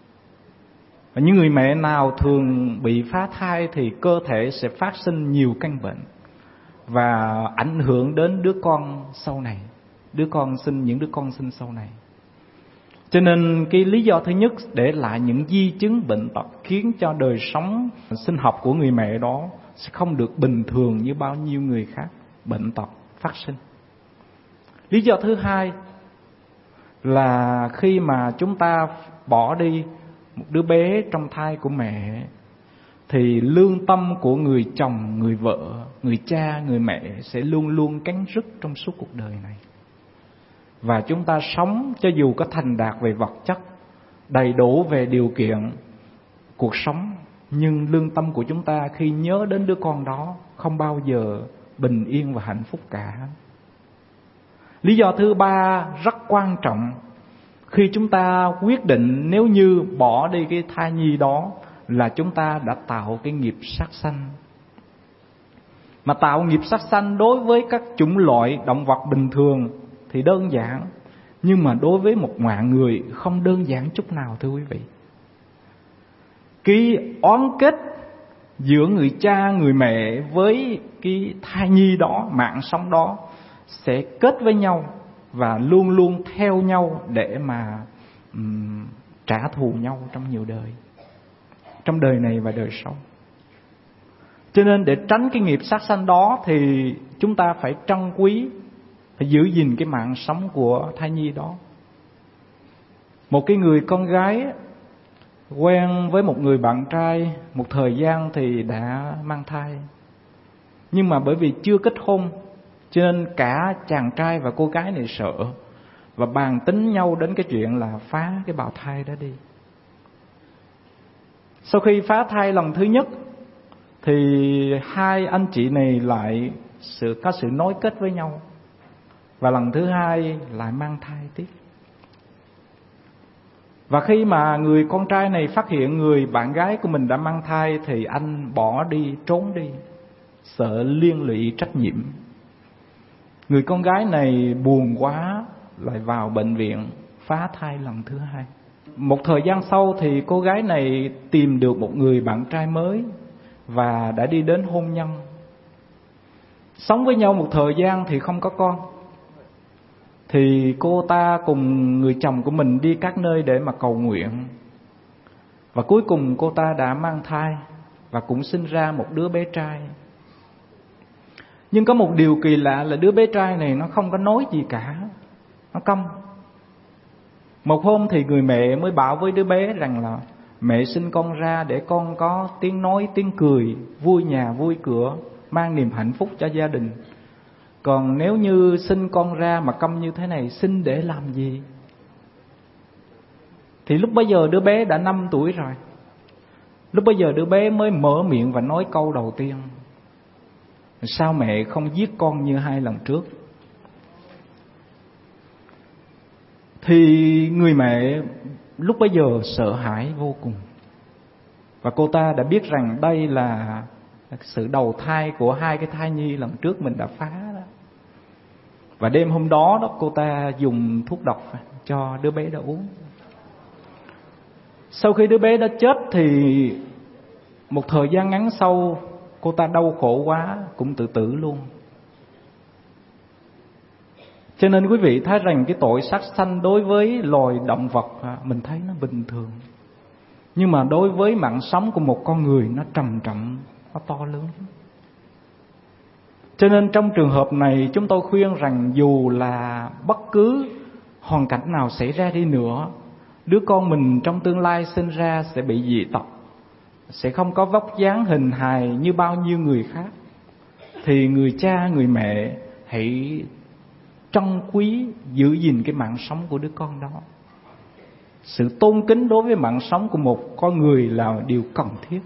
Và những người mẹ nào thường bị phá thai thì cơ thể sẽ phát sinh nhiều căn bệnh và ảnh hưởng đến đứa con sau này, những đứa con sinh sau này. Cho nên cái lý do thứ nhất để lại những di chứng bệnh tật khiến cho đời sống sinh học của người mẹ đó sẽ không được bình thường như bao nhiêu người khác, bệnh tật phát sinh. Lý do thứ hai là khi mà chúng ta bỏ đi một đứa bé trong thai của mẹ thì lương tâm của người chồng, người vợ, người cha, người mẹ sẽ luôn luôn cắn rứt trong suốt cuộc đời này. Và chúng ta sống cho dù có thành đạt về vật chất, đầy đủ về điều kiện cuộc sống, nhưng lương tâm của chúng ta khi nhớ đến đứa con đó không bao giờ bình yên và hạnh phúc cả. Lý do thứ ba rất quan trọng, khi chúng ta quyết định nếu như bỏ đi cái thai nhi đó là chúng ta đã tạo cái nghiệp sát sanh. Mà tạo nghiệp sát sanh đối với các chủng loại động vật bình thường thì đơn giản, nhưng mà đối với một mạng người không đơn giản chút nào, thưa quý vị. Cái oán kết giữa người cha, người mẹ với cái thai nhi đó, mạng sống đó sẽ kết với nhau và luôn luôn theo nhau để mà trả thù nhau trong nhiều đời, trong đời này và đời sau. Cho nên để tránh cái nghiệp sát sanh đó thì chúng ta phải trân quý, phải giữ gìn cái mạng sống của thai nhi đó. Một cái người con gái quen với một người bạn trai một thời gian thì đã mang thai, nhưng mà bởi vì chưa kết hôn cho nên cả chàng trai và cô gái này sợ và bàn tính nhau đến cái chuyện là phá cái bào thai đó đi. Sau khi phá thai lần thứ nhất thì hai anh chị này lại có sự nối kết với nhau, và lần thứ hai lại mang thai tiếp. Và khi mà người con trai này phát hiện người bạn gái của mình đã mang thai thì anh bỏ đi, trốn đi, sợ liên lụy trách nhiệm. Người con gái này buồn quá lại vào bệnh viện phá thai lần thứ 2. Một thời gian sau thì cô gái này tìm được một người bạn trai mới và đã đi đến hôn nhân. Sống với nhau một thời gian thì không có con. Thì cô ta cùng người chồng của mình đi các nơi để mà cầu nguyện. Và cuối cùng cô ta đã mang thai và cũng sinh ra một đứa bé trai. Nhưng có một điều kỳ lạ là đứa bé trai này nó không có nói gì cả, nó câm. Một hôm thì người mẹ mới bảo với đứa bé rằng là mẹ sinh con ra để con có tiếng nói, tiếng cười, vui nhà vui cửa, mang niềm hạnh phúc cho gia đình. Còn nếu như sinh con ra mà câm như thế này, sinh để làm gì? Thì lúc bấy giờ đứa bé đã 5 tuổi rồi. Lúc bấy giờ đứa bé mới mở miệng và nói câu đầu tiên: sao mẹ không giết con như 2 lần trước? Thì người mẹ lúc bấy giờ sợ hãi vô cùng. Và cô ta đã biết rằng đây là sự đầu thai của 2 cái thai nhi lần trước mình đã phá đó. Và đêm hôm đó cô ta dùng thuốc độc cho đứa bé đó uống. Sau khi đứa bé đã chết thì một thời gian ngắn sau, cô ta đau khổ quá cũng tự tử luôn. Cho nên quý vị thấy rằng cái tội sát sanh đối với loài động vật mình thấy nó bình thường. Nhưng mà đối với mạng sống của một con người nó trầm trọng, nó to lớn. Cho nên trong trường hợp này chúng tôi khuyên rằng dù là bất cứ hoàn cảnh nào xảy ra đi nữa, đứa con mình trong tương lai sinh ra sẽ bị dị tộc, sẽ không có vóc dáng hình hài như bao nhiêu người khác, thì người cha, người mẹ hãy trân quý giữ gìn cái mạng sống của đứa con đó. Sự tôn kính đối với mạng sống của một con người là điều cần thiết.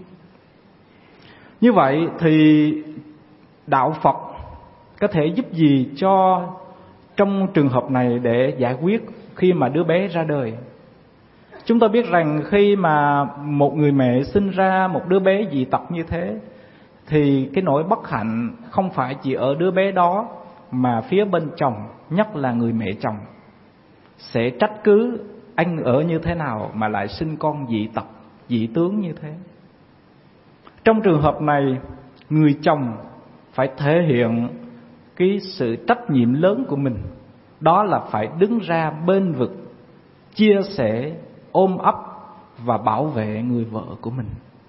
Như vậy thì đạo Phật có thể giúp gì cho trong trường hợp này để giải quyết khi mà đứa bé ra đời? Chúng ta biết rằng khi mà một người mẹ sinh ra một đứa bé dị tật như thế, thì cái nỗi bất hạnh không phải chỉ ở đứa bé đó, mà phía bên chồng, nhất là người mẹ chồng, sẽ trách cứ anh ở như thế nào mà lại sinh con dị tật, dị tướng như thế. Trong trường hợp này, người chồng phải thể hiện cái sự trách nhiệm lớn của mình, đó là phải đứng ra bênh vực, chia sẻ, ôm ấp và bảo vệ người vợ của mình.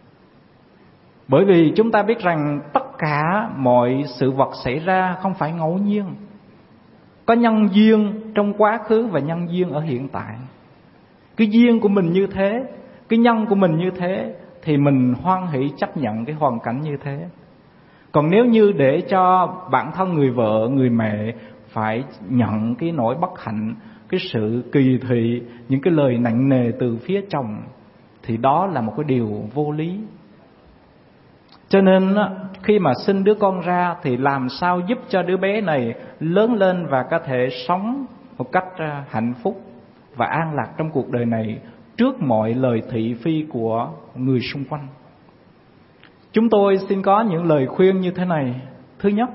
Bởi vì chúng ta biết rằng tất cả mọi sự vật xảy ra không phải ngẫu nhiên. Có nhân duyên trong quá khứ và nhân duyên ở hiện tại. Cái duyên của mình như thế, cái nhân của mình như thế, thì mình hoan hỷ chấp nhận cái hoàn cảnh như thế. Còn nếu như để cho bản thân người vợ, người mẹ phải nhận cái nỗi bất hạnh, cái sự kỳ thị, những cái lời nặng nề từ phía chồng, thì đó là một cái điều vô lý. Cho nên khi mà sinh đứa con ra thì làm sao giúp cho đứa bé này lớn lên và có thể sống một cách hạnh phúc và an lạc trong cuộc đời này trước mọi lời thị phi của người xung quanh. Chúng tôi xin có những lời khuyên như thế này. Thứ nhất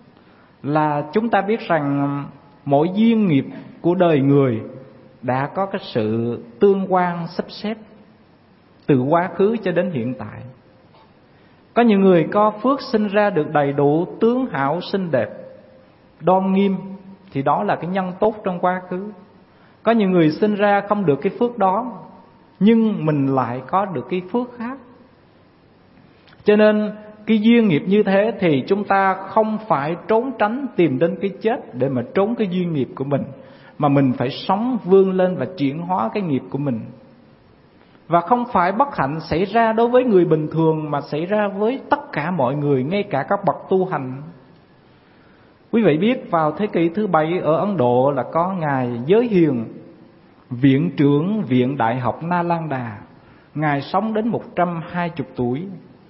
là chúng ta biết rằng mỗi duyên nghiệp của đời người đã có cái sự tương quan sắp xếp từ quá khứ cho đến hiện tại. Có những người có phước sinh ra được đầy đủ, tướng hảo xinh đẹp, đoan nghiêm, thì đó là cái nhân tốt trong quá khứ. Có những người sinh ra không được cái phước đó, nhưng mình lại có được cái phước khác. Cho nên cái duyên nghiệp như thế thì chúng ta không phải trốn tránh tìm đến cái chết để mà trốn cái duyên nghiệp của mình, mà mình phải sống vươn lên và chuyển hóa cái nghiệp của mình. Và không phải bất hạnh xảy ra đối với người bình thường, mà xảy ra với tất cả mọi người, ngay cả các bậc tu hành. Quý vị biết vào thế kỷ thứ 7 ở Ấn Độ là có Ngài Giới Hiền, viện trưởng Viện Đại học Nalanda. Ngài sống đến 120 tuổi.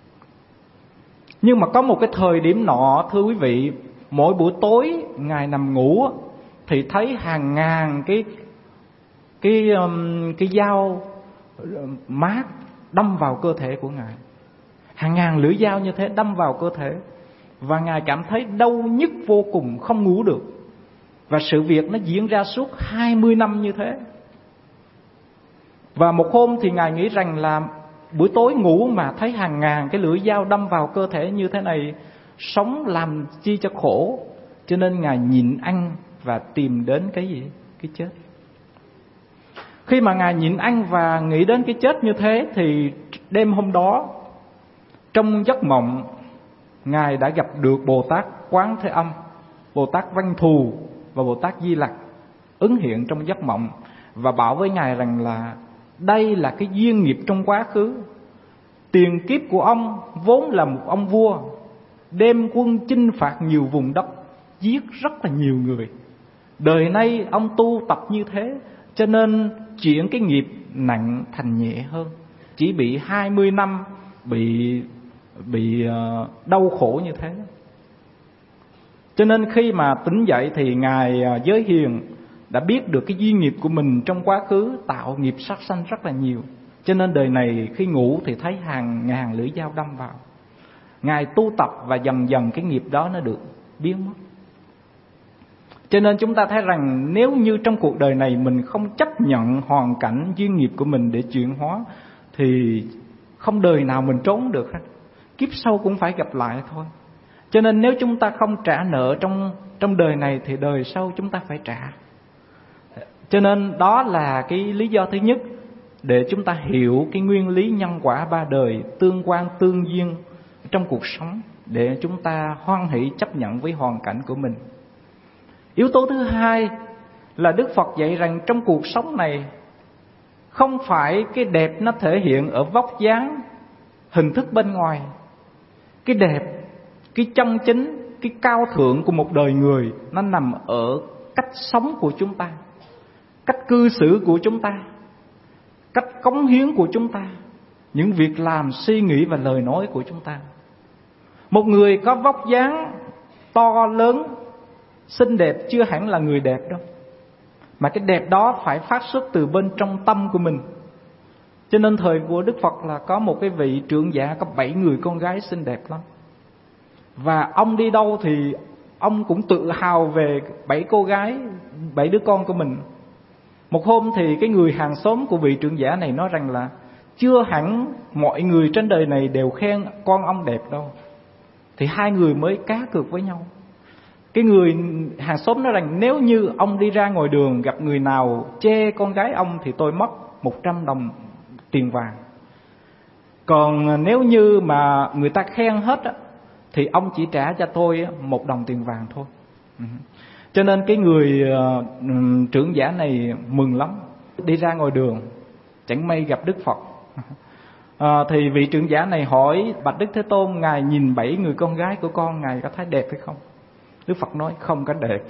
Nhưng mà có một cái thời điểm nọ, thưa quý vị, mỗi buổi tối Ngài nằm ngủ thì thấy hàng ngàn cái cái dao mát đâm vào cơ thể của Ngài. Hàng ngàn lưỡi dao như thế đâm vào cơ thể, và Ngài cảm thấy đau nhức vô cùng, không ngủ được. Và sự việc nó diễn ra suốt 20 năm như thế. Và một hôm thì Ngài nghĩ rằng là buổi tối ngủ mà thấy hàng ngàn cái lưỡi dao đâm vào cơ thể như thế này, sống làm chi cho khổ. Cho nên Ngài nhịn ăn và tìm đến cái gì? Cái chết. Khi mà Ngài nhịn ăn và nghĩ đến cái chết như thế, thì đêm hôm đó trong giấc mộng, Ngài đã gặp được Bồ Tát Quán Thế Âm, Bồ Tát Văn Thù và Bồ Tát Di Lặc ứng hiện trong giấc mộng và bảo với Ngài rằng là đây là cái duyên nghiệp trong quá khứ. Tiền kiếp của ông vốn là một ông vua, đem quân chinh phạt nhiều vùng đất, giết rất là nhiều người. Đời nay ông tu tập như thế, cho nên chuyển cái nghiệp nặng thành nhẹ hơn. Chỉ bị 20 năm bị đau khổ như thế. Cho nên khi mà tỉnh dậy thì Ngài Giới Hiền đã biết được cái duyên nghiệp của mình trong quá khứ tạo nghiệp sát sanh rất là nhiều. Cho nên đời này khi ngủ thì thấy hàng ngàn lưỡi dao đâm vào. Ngài tu tập và dần dần cái nghiệp đó nó được biến mất. Cho nên chúng ta thấy rằng nếu như trong cuộc đời này mình không chấp nhận hoàn cảnh duyên nghiệp của mình để chuyển hóa, thì không đời nào mình trốn được hết. Kiếp sau cũng phải gặp lại thôi. Cho nên nếu chúng ta không trả nợ trong đời này thì đời sau chúng ta phải trả. Cho nên đó là cái lý do thứ nhất để chúng ta hiểu cái nguyên lý nhân quả ba đời, tương quan tương duyên trong cuộc sống, để chúng ta hoan hỷ chấp nhận với hoàn cảnh của mình. Yếu tố thứ hai là Đức Phật dạy rằng trong cuộc sống này không phải cái đẹp nó thể hiện ở vóc dáng, hình thức bên ngoài. Cái đẹp, cái chân chính, cái cao thượng của một đời người nó nằm ở cách sống của chúng ta, cách cư xử của chúng ta, cách cống hiến của chúng ta, những việc làm, suy nghĩ và lời nói của chúng ta. Một người có vóc dáng to lớn, xinh đẹp chưa hẳn là người đẹp đâu, mà cái đẹp đó phải phát xuất từ bên trong tâm của mình. Cho nên thời của Đức Phật là có một cái vị trưởng giả có 7 người con gái xinh đẹp lắm. Và ông đi đâu thì ông cũng tự hào về 7 cô gái, 7 đứa con của mình. Một hôm thì cái người hàng xóm của vị trưởng giả này nói rằng là chưa hẳn mọi người trên đời này đều khen con ông đẹp đâu. Thì hai người mới cá cược với nhau. Cái người hàng xóm nói rằng nếu như ông đi ra ngoài đường gặp người nào chê con gái ông thì tôi mất 100 đồng tiền vàng. Còn nếu như mà người ta khen hết á, thì ông chỉ trả cho tôi 1 đồng tiền vàng thôi. Cho nên cái người trưởng giả này mừng lắm. Đi ra ngoài đường chẳng may gặp Đức Phật. Thì vị trưởng giả này hỏi bạch Đức Thế Tôn, Ngài nhìn 7 người con gái của con, Ngài có thấy đẹp hay không? Đức Phật nói không có đẹp.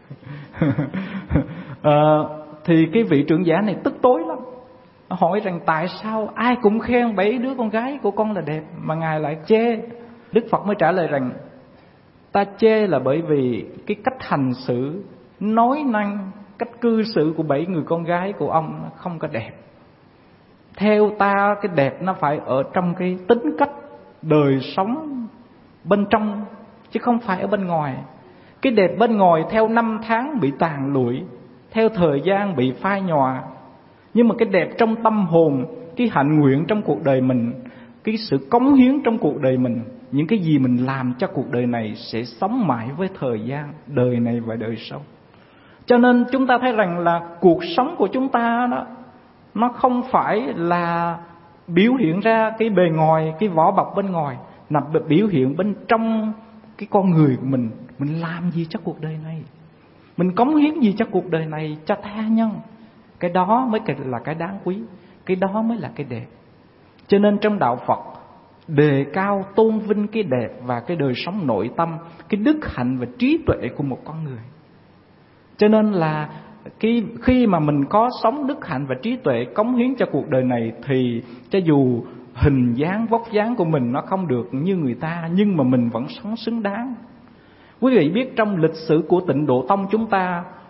Thì cái vị trưởng giả này tức tối lắm, hỏi rằng tại sao ai cũng khen 7 đứa con gái của con là đẹp mà Ngài lại chê? Đức Phật mới trả lời rằng ta chê là bởi vì cái cách hành xử, nói năng, cách cư xử của 7 người con gái của ông nó không có đẹp. Theo ta cái đẹp nó phải ở trong cái tính cách đời sống bên trong, chứ không phải ở bên ngoài. Cái đẹp bên ngoài theo năm tháng bị tàn lụi, theo thời gian bị phai nhòa. Nhưng mà cái đẹp trong tâm hồn, cái hạnh nguyện trong cuộc đời mình, cái sự cống hiến trong cuộc đời mình, những cái gì mình làm cho cuộc đời này sẽ sống mãi với thời gian, đời này và đời sau. Cho nên chúng ta thấy rằng là cuộc sống của chúng ta đó, nó không phải là biểu hiện ra cái bề ngoài, cái vỏ bọc bên ngoài, là biểu hiện bên trong cái con người của mình. Mình làm gì cho cuộc đời này, mình cống hiến gì cho cuộc đời này, cho tha nhân. Cái đó mới là cái đáng quý, cái đó mới là cái đẹp. Cho nên trong đạo Phật đề cao tôn vinh cái đẹp và cái đời sống nội tâm, cái đức hạnh và trí tuệ của một con người. Cho nên là khi mà mình có sống đức hạnh và trí tuệ cống hiến cho cuộc đời này, thì cho dù hình dáng, vóc dáng của mình nó không được như người ta, nhưng mà mình vẫn sống xứng đáng. Quý vị biết trong lịch sử của Tịnh Độ Tông chúng ta,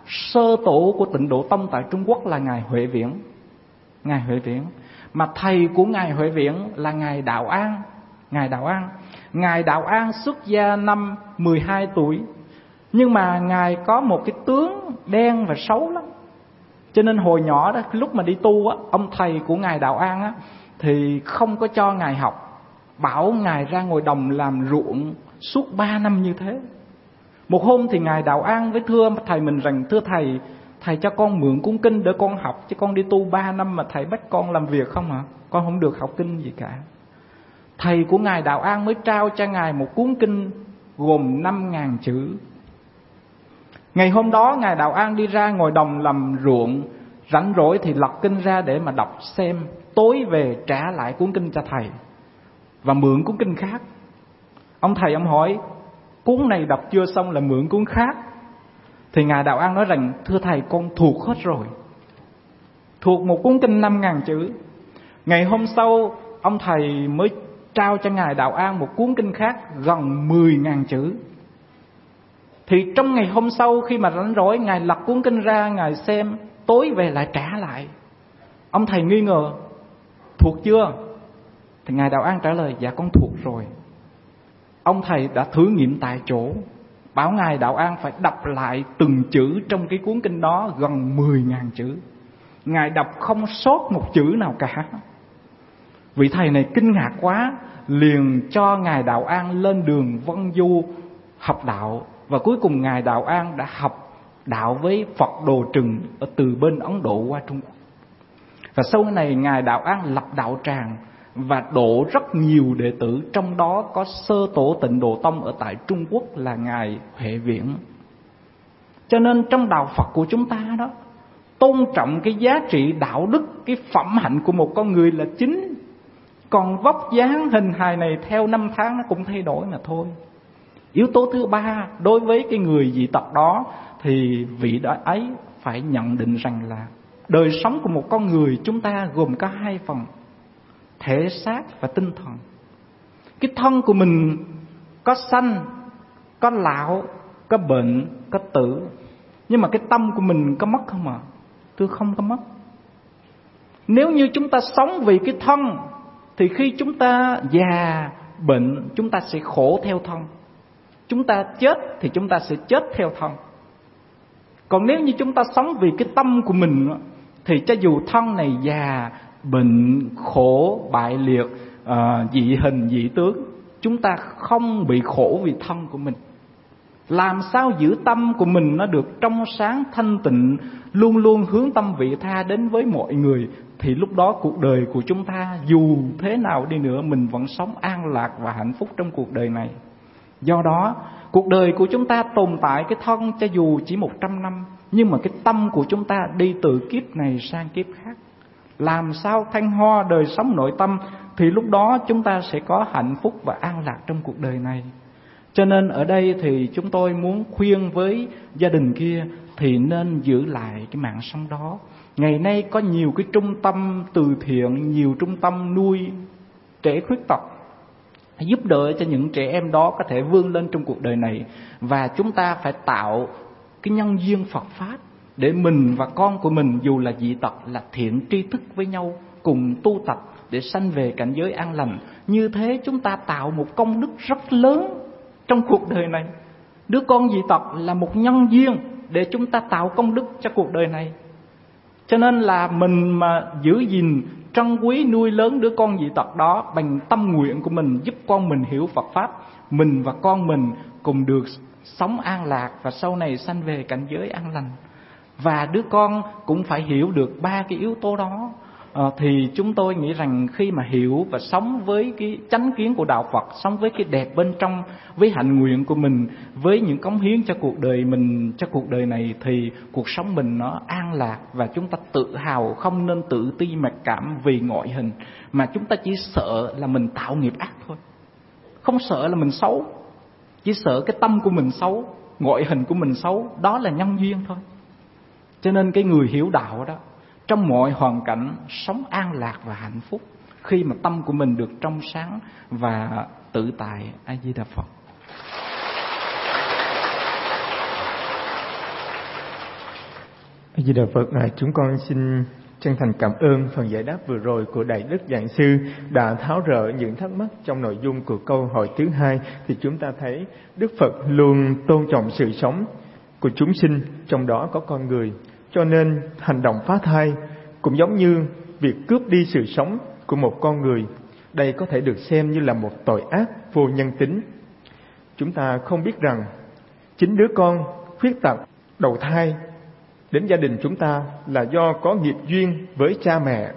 Sơ tổ của Tịnh Độ Tông tại Trung Quốc là Ngài Huệ Viễn. Ngài Huệ Viễn. Mà thầy của Ngài Huệ Viễn là Ngài Đạo An. Ngài Đạo An. Ngài Đạo An xuất gia năm 12 tuổi. Nhưng mà Ngài có một cái tướng đen và xấu lắm. Cho nên hồi nhỏ đó, lúc mà đi tu á, ông thầy của Ngài Đạo An á, thì không có cho Ngài học, bảo Ngài ra ngoài đồng làm ruộng suốt 3 năm như thế. Một hôm thì Ngài Đạo An với thưa thầy mình rằng: thưa thầy cho con mượn cuốn kinh để con học, chứ con đi tu 3 năm mà thầy bắt con làm việc không hả? Con không được học kinh gì cả. Thầy của Ngài Đạo An mới trao cho Ngài một cuốn kinh gồm 5.000 chữ. Ngày hôm đó Ngài Đạo An đi ra ngoài đồng làm ruộng, rảnh rỗi thì lật kinh ra để mà đọc xem, tối về trả lại cuốn kinh cho thầy và mượn cuốn kinh khác. Ông thầy ông hỏi: cuốn này đọc chưa xong là mượn cuốn khác? Thì Ngài Đạo An nói rằng: thưa thầy, con thuộc hết rồi, thuộc một cuốn kinh 5.000 chữ. Ngày hôm sau ông thầy mới trao cho Ngài Đạo An một cuốn kinh khác gần 10.000 chữ. Thì trong ngày hôm sau khi mà rảnh rỗi, Ngài lật cuốn kinh ra, Ngài xem, tối về lại trả lại. Ông thầy nghi ngờ: thuộc chưa? Thì Ngài Đạo An trả lời: dạ con thuộc rồi. Ông thầy đã thử nghiệm tại chỗ, bảo Ngài Đạo An phải đọc lại từng chữ trong cái cuốn kinh đó gần 10.000 chữ. Ngài đọc không sót một chữ nào cả. Vị thầy này kinh ngạc quá, liền cho Ngài Đạo An lên đường Vân Du học đạo. Và cuối cùng Ngài Đạo An đã học đạo với Phật Đồ Trừng ở từ bên Ấn Độ qua Trung Quốc. Và sau này Ngài Đạo An lập đạo tràng và độ rất nhiều đệ tử, trong đó có sơ tổ Tịnh Độ Tông ở tại Trung Quốc là Ngài Huệ Viễn. Cho nên trong đạo Phật của chúng ta đó, tôn trọng cái giá trị đạo đức, cái phẩm hạnh của một con người là chính. Còn vóc dáng hình hài này theo năm tháng nó cũng thay đổi mà thôi. Yếu tố thứ ba đối với cái người dị tật đó thì vị đó ấy phải nhận định rằng là đời sống của một con người chúng ta gồm có 2 phần: thể xác và tinh thần. Cái thân của mình có sanh, có lão, có bệnh, có tử. Nhưng mà cái tâm của mình có mất không ạ? Thưa, không có mất. Nếu như chúng ta sống vì cái thân thì khi chúng ta già, bệnh, chúng ta sẽ khổ theo thân. Chúng ta chết thì chúng ta sẽ chết theo thân. Còn nếu như chúng ta sống vì cái tâm của mình thì cho dù thân này già, bệnh, khổ, bại liệt, dị hình, dị tướng, chúng ta không bị khổ vì thân của mình. Làm sao giữ tâm của mình nó được trong sáng, thanh tịnh, luôn luôn hướng tâm vị tha đến với mọi người, thì lúc đó cuộc đời của chúng ta dù thế nào đi nữa mình vẫn sống an lạc và hạnh phúc trong cuộc đời này. Do đó cuộc đời của chúng ta tồn tại cái thân cho dù chỉ 100 năm, nhưng mà cái tâm của chúng ta đi từ kiếp này sang kiếp khác. Làm sao thăng hoa đời sống nội tâm thì lúc đó chúng ta sẽ có hạnh phúc và an lạc trong cuộc đời này. Cho nên ở đây thì chúng tôi muốn khuyên với gia đình kia thì nên giữ lại cái mạng sống đó. Ngày nay có nhiều cái trung tâm từ thiện, nhiều trung tâm nuôi trẻ khuyết tật, giúp đỡ cho những trẻ em đó có thể vươn lên trong cuộc đời này. Và chúng ta phải tạo cái nhân duyên Phật Pháp để mình và con của mình dù là dị tật là thiện tri thức với nhau, cùng tu tập để sanh về cảnh giới an lành. Như thế chúng ta tạo một công đức rất lớn trong cuộc đời này. Đứa con dị tật là một nhân duyên để chúng ta tạo công đức cho cuộc đời này. Cho nên là mình mà giữ gìn, trân quý, nuôi lớn đứa con dị tật đó bằng tâm nguyện của mình, giúp con mình hiểu Phật Pháp, mình và con mình cùng được sống an lạc và sau này sanh về cảnh giới an lành. Và đứa con cũng phải hiểu được 3 cái yếu tố đó. Thì chúng tôi nghĩ rằng khi mà hiểu và sống với cái chánh kiến của đạo Phật, sống với cái đẹp bên trong, với hạnh nguyện của mình, với những cống hiến cho cuộc đời mình, cho cuộc đời này, thì cuộc sống mình nó an lạc. Và chúng ta tự hào, không nên tự ti mặc cảm vì ngoại hình, mà chúng ta chỉ sợ là mình tạo nghiệp ác thôi. Không sợ là mình xấu, chỉ sợ cái tâm của mình xấu, ngoại hình của mình xấu, đó là nhân duyên thôi. Cho nên cái người hiểu đạo đó, trong mọi hoàn cảnh sống an lạc và hạnh phúc khi mà tâm của mình được trong sáng và tự tại. A Di Đà Phật. Di Đà Phật, chúng con xin chân thành cảm ơn phần giải đáp vừa rồi của Đại Đức Giảng Sư đã tháo rỡ những thắc mắc trong nội dung của câu hỏi thứ hai. Thì chúng ta thấy Đức Phật luôn tôn trọng sự sống của chúng sinh, trong đó có con người. Cho nên hành động phá thai cũng giống như việc cướp đi sự sống của một con người. Đây có thể được xem như là một tội ác vô nhân tính. Chúng ta không biết rằng chính đứa con khuyết tật đầu thai đến gia đình chúng ta là do có nghiệp duyên với cha mẹ.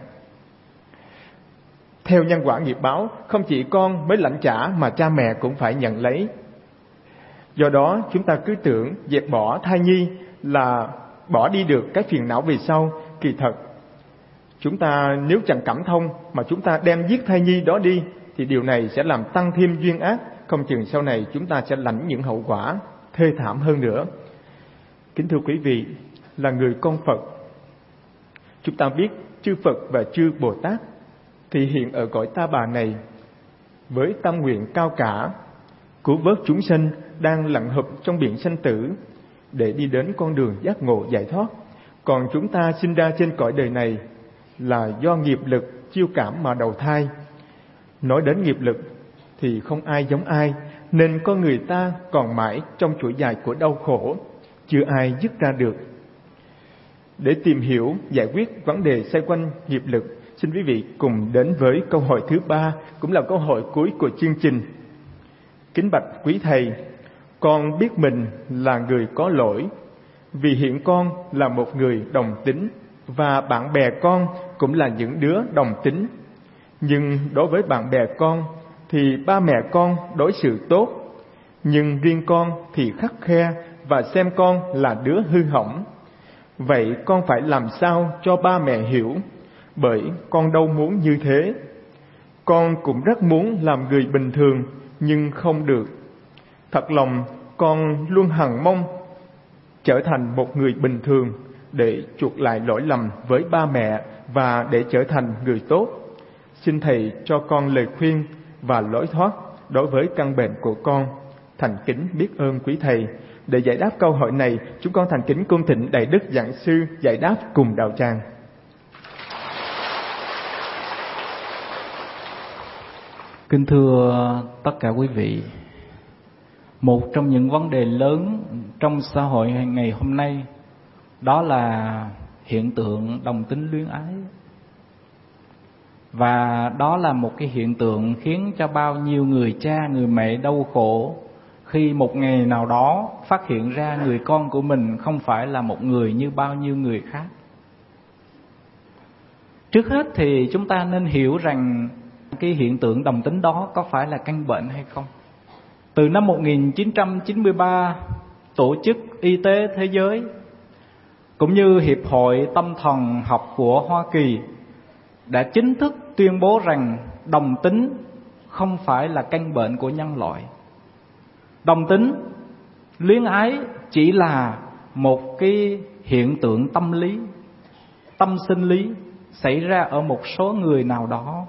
Theo nhân quả nghiệp báo, không chỉ con mới lãnh trả mà cha mẹ cũng phải nhận lấy. Do đó chúng ta cứ tưởng dẹp bỏ thai nhi là bỏ đi được cái phiền não về sau. Kỳ thật chúng ta nếu chẳng cảm thông mà chúng ta đem giết thai nhi đó đi thì điều này sẽ làm tăng thêm duyên ác. Không chừng sau này chúng ta sẽ lãnh những hậu quả thê thảm hơn nữa. Kính thưa quý vị, là người con Phật, chúng ta biết chư Phật và chư Bồ Tát thì hiện ở cõi ta bà này với tâm nguyện cao cả cứu vớt chúng sinh đang lặn hụp trong biển sanh tử để đi đến con đường giác ngộ giải thoát. Còn chúng ta sinh ra trên cõi đời này là do nghiệp lực chiêu cảm mà đầu thai. Nói đến nghiệp lực thì không ai giống ai, nên con người ta còn mãi trong chuỗi dài của đau khổ, chưa ai dứt ra được. Để tìm hiểu, giải quyết vấn đề xoay quanh nghiệp lực, xin quý vị cùng đến với câu hỏi thứ 3, cũng là câu hỏi cuối của chương trình. Kính bạch quý Thầy, con biết mình là người có lỗi, vì hiện con là một người đồng tính, và bạn bè con cũng là những đứa đồng tính. Nhưng đối với bạn bè con thì ba mẹ con đối xử tốt, nhưng riêng con thì khắt khe và xem con là đứa hư hỏng. Vậy con phải làm sao cho ba mẹ hiểu? Bởi con đâu muốn như thế. Con cũng rất muốn làm người bình thường nhưng không được. Thật lòng con luôn hằng mong trở thành một người bình thường để chuộc lại lỗi lầm với ba mẹ và để trở thành người tốt. Xin Thầy cho con lời khuyên và lối thoát đối với căn bệnh của con. Thành kính biết ơn quý Thầy. Để giải đáp câu hỏi này, chúng con thành kính cung thỉnh Đại Đức Giảng Sư giải đáp cùng đạo tràng. Kính thưa tất cả quý vị, một trong những vấn đề lớn trong xã hội ngày hôm nay đó là hiện tượng đồng tính luyến ái. Và đó là một cái hiện tượng khiến cho bao nhiêu người cha, người mẹ đau khổ khi một ngày nào đó phát hiện ra người con của mình không phải là một người như bao nhiêu người khác. Trước hết thì chúng ta nên hiểu rằng cái hiện tượng đồng tính đó có phải là căn bệnh hay không. Từ năm 1993, Tổ chức Y tế Thế giới cũng như Hiệp hội Tâm thần học của Hoa Kỳ đã chính thức tuyên bố rằng đồng tính không phải là căn bệnh của nhân loại. Đồng tính, luyến ái chỉ là một cái hiện tượng tâm lý, tâm sinh lý xảy ra ở một số người nào đó.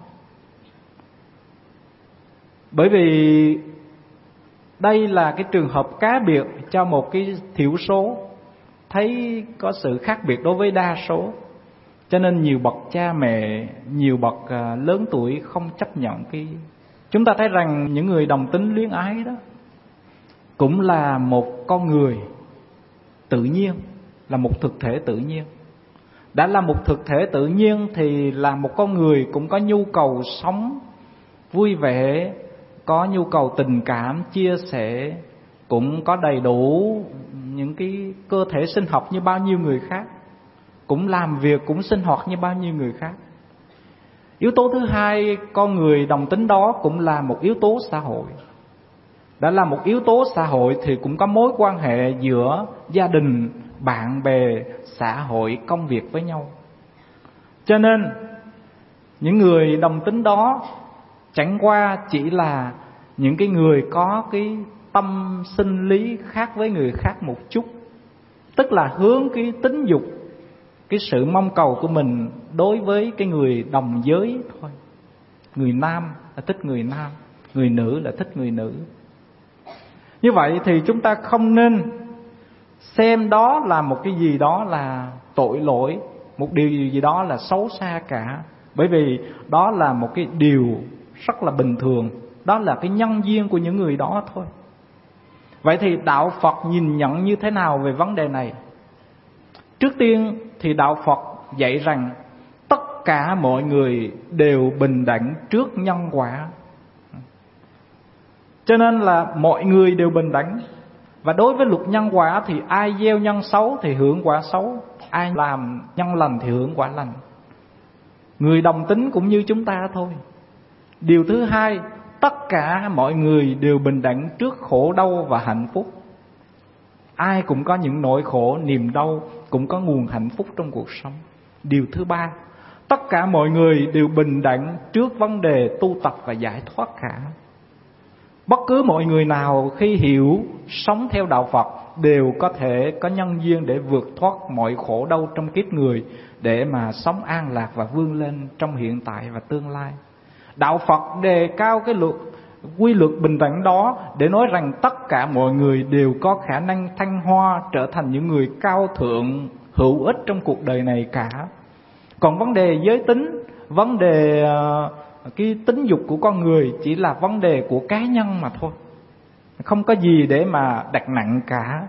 Bởi vì đây là cái trường hợp cá biệt cho một cái thiểu số thấy có sự khác biệt đối với đa số. Cho nên nhiều bậc cha mẹ, nhiều bậc lớn tuổi không chấp nhận cái. Chúng ta thấy rằng những người đồng tính luyến ái đó cũng là một con người tự nhiên, là một thực thể tự nhiên. Đã là một thực thể tự nhiên thì là một con người cũng có nhu cầu sống vui vẻ, có nhu cầu tình cảm, chia sẻ, cũng có đầy đủ những cái cơ thể sinh học như bao nhiêu người khác, cũng làm việc, cũng sinh hoạt như bao nhiêu người khác. Yếu tố thứ hai, con người đồng tính đó cũng là một yếu tố xã hội. Đã là một yếu tố xã hội thì cũng có mối quan hệ giữa gia đình, bạn bè, xã hội, công việc với nhau. Cho nên những người đồng tính đó chẳng qua chỉ là những cái người có cái tâm sinh lý khác với người khác một chút. Tức là hướng cái tính dục, cái sự mong cầu của mình đối với cái người đồng giới thôi. Người nam là thích người nam, người nữ là thích người nữ. Như vậy thì chúng ta không nên xem đó là một cái gì đó là tội lỗi, một điều gì đó là xấu xa cả. Bởi vì đó là một cái điều rất là bình thường, đó là cái nhân duyên của những người đó thôi. Vậy thì đạo Phật nhìn nhận như thế nào về vấn đề này? Trước tiên thì đạo Phật dạy rằng tất cả mọi người đều bình đẳng trước nhân quả. Cho nên là mọi người đều bình đẳng. Và đối với luật nhân quả thì ai gieo nhân xấu thì hưởng quả xấu, ai làm nhân lành thì hưởng quả lành. Người đồng tính cũng như chúng ta thôi. Điều thứ hai, tất cả mọi người đều bình đẳng trước khổ đau và hạnh phúc. Ai cũng có những nỗi khổ, niềm đau, cũng có nguồn hạnh phúc trong cuộc sống. Điều thứ ba, tất cả mọi người đều bình đẳng trước vấn đề tu tập và giải thoát cả. Bất cứ mọi người nào khi hiểu, sống theo đạo Phật đều có thể có nhân duyên để vượt thoát mọi khổ đau trong kiếp người, để mà sống an lạc và vươn lên trong hiện tại và tương lai. Đạo Phật đề cao cái quy luật bình đẳng đó để nói rằng tất cả mọi người đều có khả năng thăng hoa, trở thành những người cao thượng, hữu ích trong cuộc đời này cả. Còn vấn đề giới tính, vấn đề cái tính dục của con người chỉ là vấn đề của cá nhân mà thôi, không có gì để mà đặt nặng cả.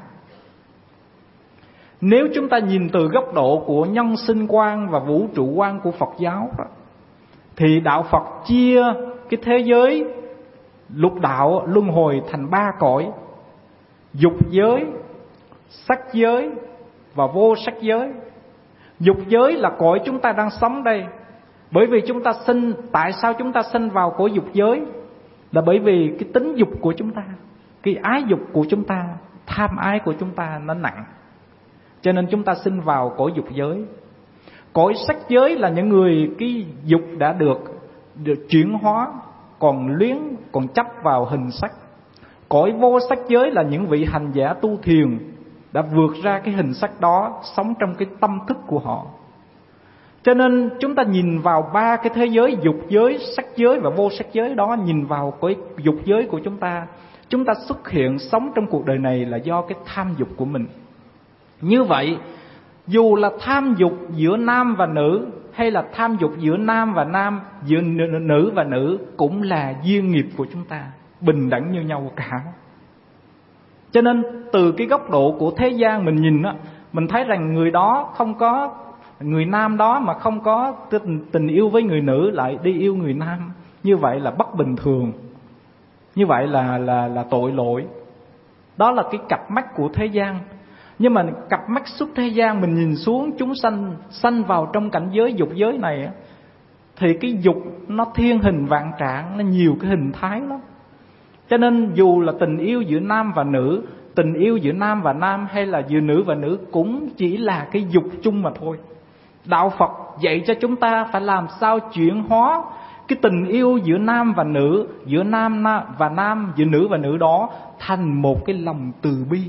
Nếu chúng ta nhìn từ góc độ của nhân sinh quan và vũ trụ quan của Phật giáo đó, thì đạo Phật chia cái thế giới lục đạo luân hồi thành 3 cõi: dục giới, sắc giới và vô sắc giới. Dục giới là cõi chúng ta đang sống đây. Bởi vì chúng ta sinh, tại sao chúng ta sinh vào cõi dục giới? Là bởi vì cái tính dục của chúng ta, cái ái dục của chúng ta, tham ái của chúng ta nó nặng, cho nên chúng ta sinh vào cõi dục giới. Cõi sắc giới là những người cái dục đã được chuyển hóa, còn luyến, còn chấp vào hình sắc. Cõi vô sắc giới là những vị hành giả tu thiền đã vượt ra cái hình sắc đó, sống trong cái tâm thức của họ. Cho nên chúng ta nhìn vào 3 cái thế giới, dục giới, sắc giới và vô sắc giới đó, nhìn vào cái dục giới của chúng ta xuất hiện sống trong cuộc đời này là do cái tham dục của mình. Như vậy, dù là tham dục giữa nam và nữ, hay là tham dục giữa nam và nam, giữa nữ và nữ, cũng là duyên nghiệp của chúng ta, bình đẳng như nhau cả. Cho nên từ cái góc độ của thế gian mình nhìn á, mình thấy rằng người đó không có, người nam đó mà không có tình yêu với người nữ lại đi yêu người nam, như vậy là bất bình thường, như vậy là tội lỗi. Đó là cái cặp mắt của thế gian. Nhưng mà cặp mắt xuất thế gian mình nhìn xuống chúng sanh vào trong cảnh giới dục giới này, thì cái dục nó thiên hình vạn trạng, nó nhiều cái hình thái lắm. Cho nên dù là tình yêu giữa nam và nữ, tình yêu giữa nam và nam, hay là giữa nữ và nữ, cũng chỉ là cái dục chung mà thôi. Đạo Phật dạy cho chúng ta phải làm sao chuyển hóa cái tình yêu giữa nam và nữ, giữa nam và nam, giữa nữ và nữ đó thành một cái lòng từ bi,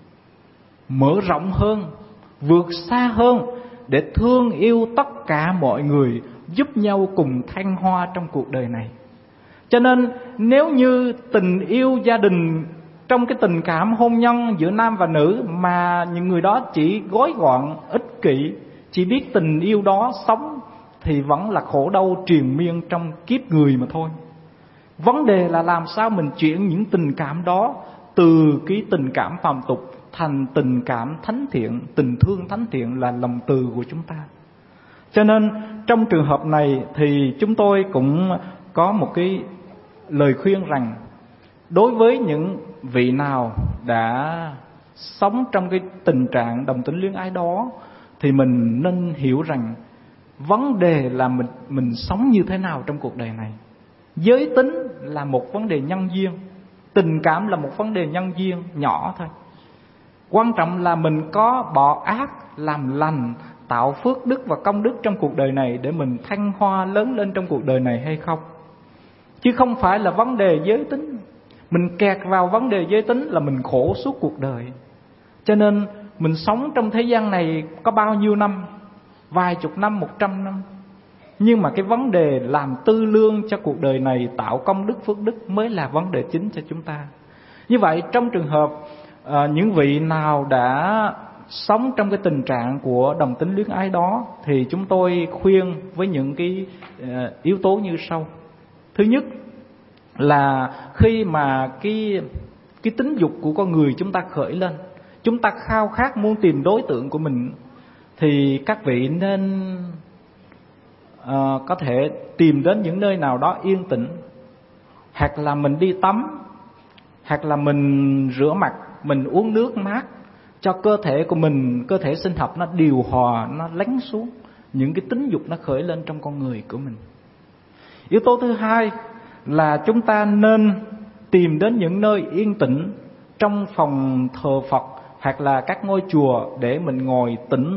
mở rộng hơn, vượt xa hơn, để thương yêu tất cả mọi người, giúp nhau cùng thăng hoa trong cuộc đời này. Cho nên nếu như tình yêu gia đình, trong cái tình cảm hôn nhân giữa nam và nữ, mà những người đó chỉ gói gọn, ích kỷ, chỉ biết tình yêu đó sống, thì vẫn là khổ đau triền miên trong kiếp người mà thôi. Vấn đề là làm sao mình chuyển những tình cảm đó từ cái tình cảm phàm tục thành tình cảm thánh thiện, tình thương thánh thiện là lòng từ của chúng ta. Cho nên trong trường hợp này thì chúng tôi cũng có một cái lời khuyên rằng, đối với những vị nào đã sống trong cái tình trạng đồng tính luyến ái đó, thì mình nên hiểu rằng vấn đề là mình sống như thế nào trong cuộc đời này. Giới tính là một vấn đề nhân duyên, tình cảm là một vấn đề nhân duyên nhỏ thôi. Quan trọng là mình có bỏ ác, làm lành, tạo phước đức và công đức trong cuộc đời này để mình thăng hoa lớn lên trong cuộc đời này hay không. Chứ không phải là vấn đề giới tính. Mình kẹt vào vấn đề giới tính là mình khổ suốt cuộc đời. Cho nên mình sống trong thế gian này có bao nhiêu năm, vài chục năm, 100 năm, nhưng mà cái vấn đề làm tư lương cho cuộc đời này, tạo công đức phước đức mới là vấn đề chính cho chúng ta. Như vậy trong trường hợp những vị nào đã sống trong cái tình trạng của đồng tính luyến ái đó, thì chúng tôi khuyên với những cái yếu tố như sau. Thứ nhất là khi mà cái tính dục của con người chúng ta khởi lên, chúng ta khao khát muốn tìm đối tượng của mình, thì các vị nên có thể tìm đến những nơi nào đó yên tĩnh, hoặc là mình đi tắm, hoặc là mình rửa mặt, mình uống nước mát, cho cơ thể của mình, cơ thể sinh học nó điều hòa, nó lắng xuống những cái tính dục nó khởi lên trong con người của mình. Yếu tố thứ hai là chúng ta nên tìm đến những nơi yên tĩnh, trong phòng thờ Phật hoặc là các ngôi chùa, để mình ngồi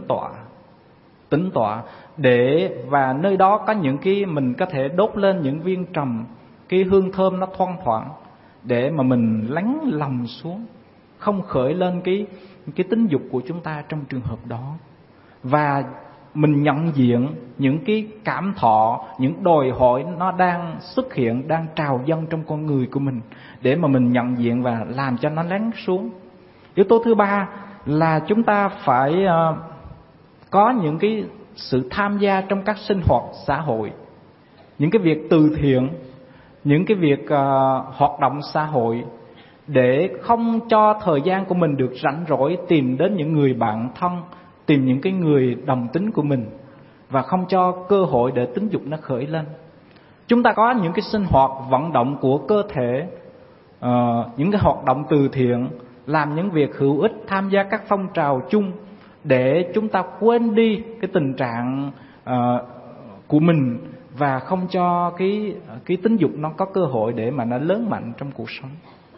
tĩnh tọa và nơi đó có những cái mình có thể đốt lên những viên trầm, cái hương thơm nó thoang thoảng, để mà mình lắng lòng xuống, không khởi lên cái tính dục của chúng ta trong trường hợp đó. Và mình nhận diện những cái cảm thọ, những đòi hỏi nó đang xuất hiện, đang trào dâng trong con người của mình, để mà mình nhận diện và làm cho nó lắng xuống. Yếu tố thứ ba là chúng ta phải có những cái sự tham gia trong các sinh hoạt xã hội, những cái việc từ thiện, những cái việc hoạt động xã hội, để không cho thời gian của mình được rảnh rỗi tìm đến những người bạn thân, tìm những cái người đồng tính của mình, và không cho cơ hội để tính dục nó khởi lên. Chúng ta có những cái sinh hoạt vận động của cơ thể, những cái hoạt động từ thiện, làm những việc hữu ích, tham gia các phong trào chung, để chúng ta quên đi cái tình trạng của mình, và không cho cái tính dục nó có cơ hội để mà nó lớn mạnh trong cuộc sống.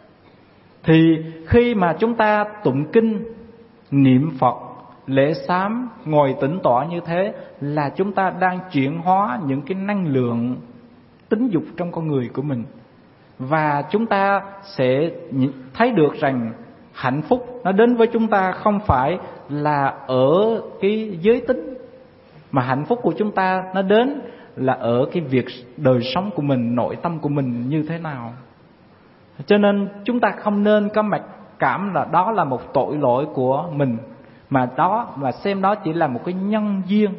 Thì khi mà chúng ta tụng kinh, niệm Phật, lễ sám, ngồi tĩnh tọa như thế, là chúng ta đang chuyển hóa những cái năng lượng tính dục trong con người của mình. Và chúng ta sẽ thấy được rằng hạnh phúc nó đến với chúng ta không phải là ở cái giới tính, mà hạnh phúc của chúng ta nó đến là ở cái việc đời sống của mình, nội tâm của mình như thế nào. Cho nên chúng ta không nên có mặc cảm là đó là một tội lỗi của mình, mà xem đó chỉ là một cái nhân duyên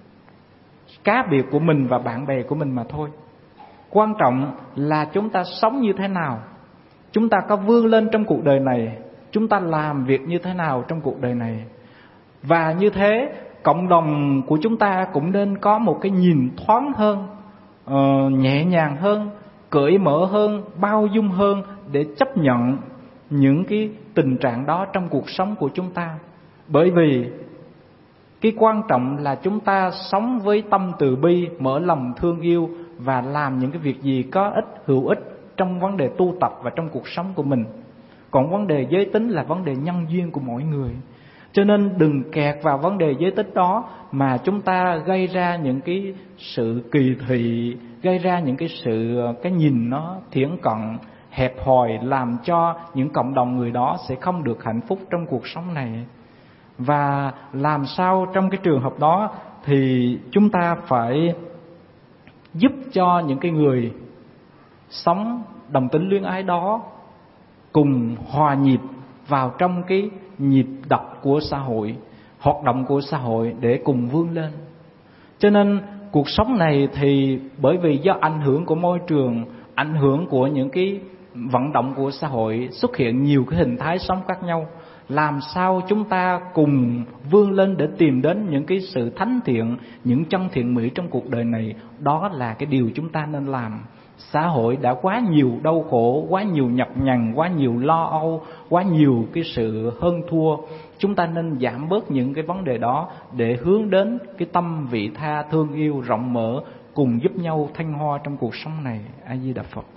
cá biệt của mình và bạn bè của mình mà thôi. Quan trọng là chúng ta sống như thế nào, chúng ta có vươn lên trong cuộc đời này, chúng ta làm việc như thế nào trong cuộc đời này. Và như thế, cộng đồng của chúng ta cũng nên có một cái nhìn thoáng hơn, nhẹ nhàng hơn, cởi mở hơn, bao dung hơn, để chấp nhận những cái tình trạng đó trong cuộc sống của chúng ta. Bởi vì cái quan trọng là chúng ta sống với tâm từ bi, mở lòng thương yêu, và làm những cái việc gì có ích, hữu ích trong vấn đề tu tập và trong cuộc sống của mình. Còn vấn đề giới tính là vấn đề nhân duyên của mỗi người. Cho nên đừng kẹt vào vấn đề giới tính đó mà chúng ta gây ra những cái sự kỳ thị, gây ra những cái nhìn nó thiển cận, hẹp hòi, làm cho những cộng đồng người đó sẽ không được hạnh phúc trong cuộc sống này. Và làm sao trong cái trường hợp đó thì chúng ta phải giúp cho những cái người sống đồng tính luyến ái đó cùng hòa nhịp vào trong cái nhịp đập của xã hội, hoạt động của xã hội, để cùng vươn lên. Cho nên cuộc sống này thì bởi vì do ảnh hưởng của môi trường, ảnh hưởng của những cái vận động của xã hội, xuất hiện nhiều cái hình thái sống khác nhau. Làm sao chúng ta cùng vươn lên để tìm đến những cái sự thánh thiện, những chân thiện mỹ trong cuộc đời này, đó là cái điều chúng ta nên làm. Xã hội đã quá nhiều đau khổ, quá nhiều nhọc nhằn, quá nhiều lo âu, quá nhiều cái sự hơn thua. Chúng ta nên giảm bớt những cái vấn đề đó để hướng đến cái tâm vị tha, thương yêu, rộng mở, cùng giúp nhau thăng hoa trong cuộc sống này. A Di Đà Phật.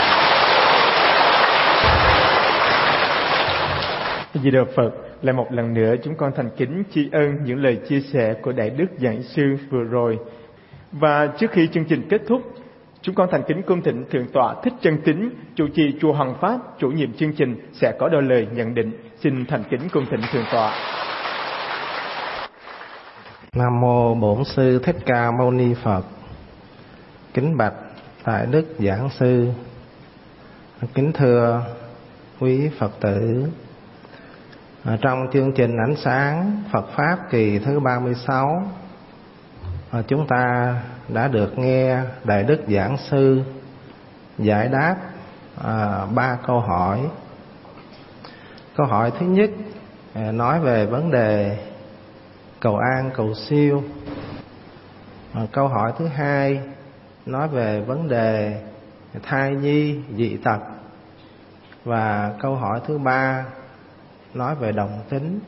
A Di Đà Phật. Lại một lần nữa chúng con thành kính tri ân những lời chia sẻ của Đại Đức Giảng Sư vừa rồi. Và trước khi chương trình kết thúc, chúng con thành kính cung thỉnh Thượng tọa Thích Chân Tín, trụ trì chùa Hằng Pháp, chủ nhiệm chương trình sẽ có đôi lời nhận định. Xin thành kính cung thỉnh Thượng tọa. Nam mô Bổn Sư Thích Ca Mâu Ni Phật. Kính bạch Đại Đức Giảng Sư, kính thưa quý Phật tử. Trong chương trình ánh sáng Phật Pháp kỳ thứ 36, chúng ta đã được nghe Đại Đức Giảng Sư giải đáp 3 câu hỏi. Câu hỏi thứ nhất nói về vấn đề cầu an cầu siêu. Câu hỏi thứ hai nói về vấn đề thai nhi dị tật. Và câu hỏi thứ ba nói về đồng tính.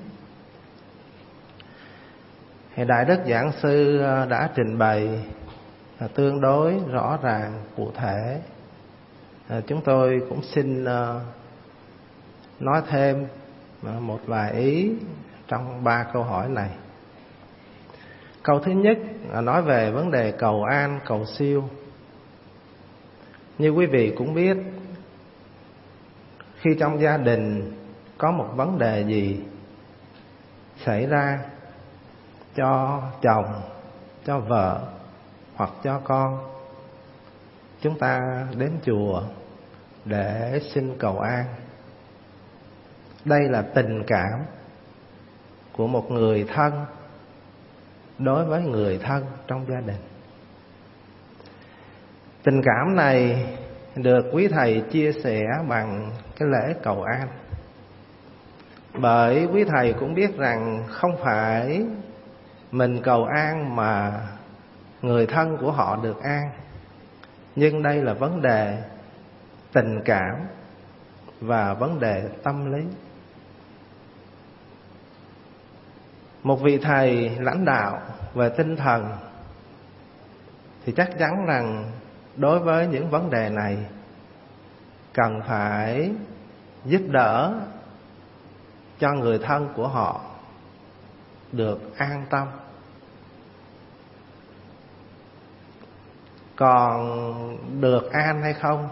Đại Đức Giảng Sư đã trình bày tương đối rõ ràng, cụ thể. Chúng tôi cũng xin nói thêm một vài ý trong 3 câu hỏi này. Câu thứ nhất nói về vấn đề cầu an cầu siêu. Như quý vị cũng biết, khi trong gia đình có một vấn đề gì xảy ra cho chồng, cho vợ hoặc cho con, chúng ta đến chùa để xin cầu an. Đây là tình cảm của một người thân đối với người thân trong gia đình. Tình cảm này được quý thầy chia sẻ bằng cái lễ cầu an. Bởi quý thầy cũng biết rằng không phải mình cầu an mà người thân của họ được an. Nhưng đây là vấn đề tình cảm và vấn đề tâm lý. Một vị thầy lãnh đạo về tinh thần thì chắc chắn rằng đối với những vấn đề này cần phải giúp đỡ cho người thân của họ được an tâm. Còn được an hay không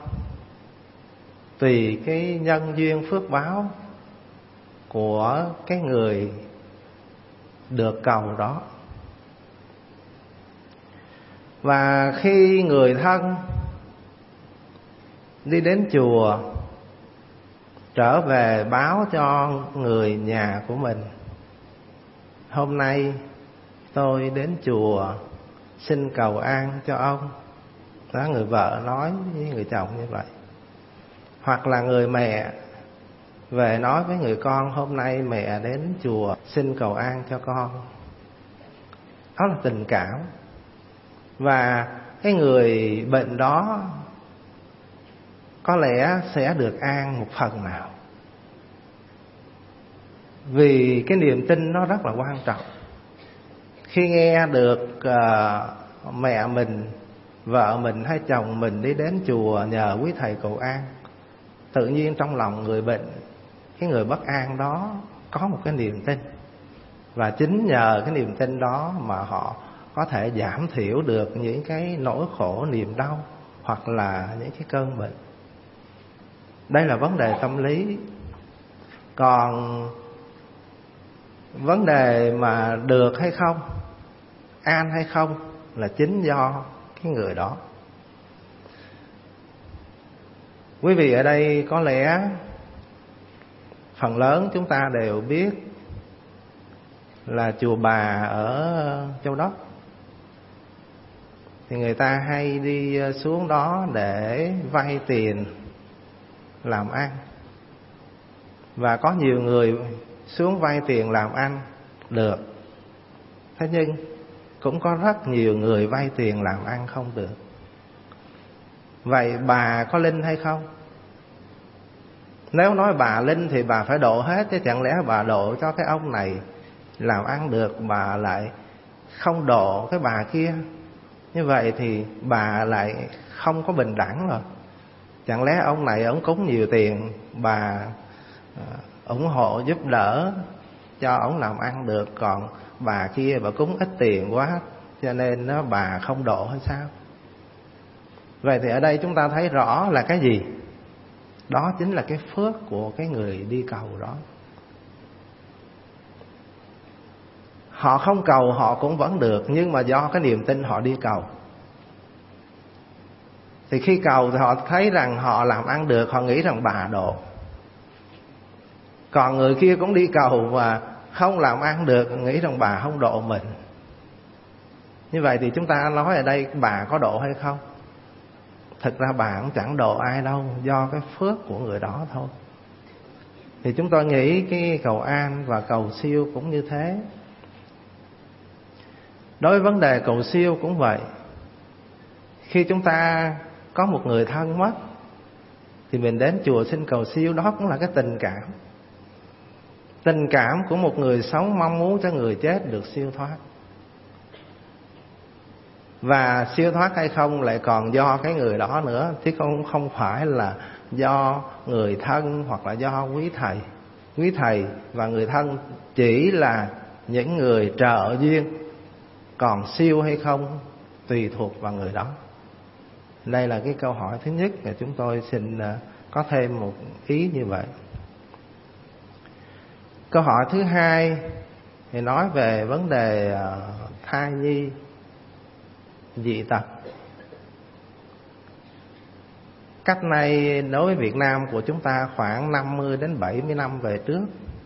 tùy cái nhân duyên phước báo của cái người được cầu đó. Và khi người thân đi đến chùa trở về báo cho người nhà của mình: hôm nay tôi đến chùa xin cầu an cho ông. Đó, người vợ nói với người chồng như vậy. Hoặc là người mẹ về nói với người con: hôm nay mẹ đến chùa xin cầu an cho con. Đó là tình cảm. Và cái người bệnh đó có lẽ sẽ được an một phần nào. Vì cái niềm tin nó rất là quan trọng. Khi nghe được mẹ mình, vợ mình hay chồng mình đi đến chùa nhờ quý thầy cầu an, tự nhiên trong lòng người bệnh, cái người bất an đó có một cái niềm tin. Và chính nhờ cái niềm tin đó mà họ có thể giảm thiểu được những cái nỗi khổ, niềm đau hoặc là những cái cơn bệnh. Đây là vấn đề tâm lý. Còn vấn đề mà được hay không, an hay không là chính do cái người đó. Quý vị ở đây có lẽ phần lớn chúng ta đều biết là chùa Bà ở Châu Đốc. Thì người ta hay đi xuống đó để vay tiền làm ăn. Và có nhiều người xuống vay tiền làm ăn được. Thế nhưng cũng có rất nhiều người vay tiền làm ăn không được. Vậy bà có linh hay không? Nếu nói bà linh thì bà phải độ hết, chứ chẳng lẽ bà độ cho cái ông này làm ăn được, bà lại không độ cái bà kia? Như vậy thì bà lại không có bình đẳng rồi. Chẳng lẽ ông này ông cúng nhiều tiền, bà ủng hộ giúp đỡ cho ông làm ăn được, còn bà kia bà cúng ít tiền quá cho nên bà không độ hay sao? Vậy thì ở đây chúng ta thấy rõ là cái gì? Đó chính là cái phước của cái người đi cầu đó. Họ không cầu họ cũng vẫn được, nhưng mà do cái niềm tin họ đi cầu. Thì khi cầu thì họ thấy rằng họ làm ăn được, họ nghĩ rằng bà độ. Còn người kia cũng đi cầu mà không làm ăn được, nghĩ rằng bà không độ mình. Như vậy thì chúng ta nói ở đây bà có độ hay không? Thực ra bà cũng chẳng độ ai đâu, do cái phước của người đó thôi. Thì chúng tôi nghĩ cái cầu an và cầu siêu cũng như thế. Đối với vấn đề cầu siêu cũng vậy. Khi chúng ta có một người thân mất thì mình đến chùa xin cầu siêu, đó cũng là cái tình cảm. Tình cảm của một người sống mong muốn cho người chết được siêu thoát. Và siêu thoát hay không lại còn do cái người đó nữa, chứ không phải là do người thân hoặc là do quý thầy. Quý thầy và người thân chỉ là những người trợ duyên, còn siêu hay không tùy thuộc vào người đó. Đây là cái câu hỏi thứ nhất, và chúng tôi xin có thêm một ý như vậy. Câu hỏi thứ hai thì nói về vấn đề thai nhi dị tật. Cách này đối với Việt Nam của chúng ta khoảng 50 đến 70 năm về trước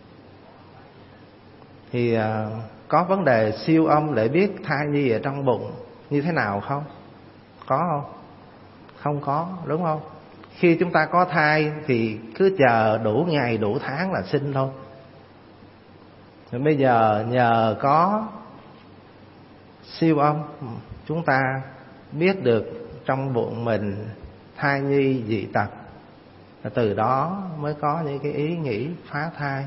thì có vấn đề siêu âm để biết thai nhi ở trong bụng như thế nào không? Có không? Không có, đúng không? Khi chúng ta có thai thì cứ chờ đủ ngày đủ tháng là sinh thôi. Rồi bây giờ nhờ có siêu âm chúng ta biết được trong bụng mình thai nhi dị tật, từ đó mới có những cái ý nghĩ phá thai.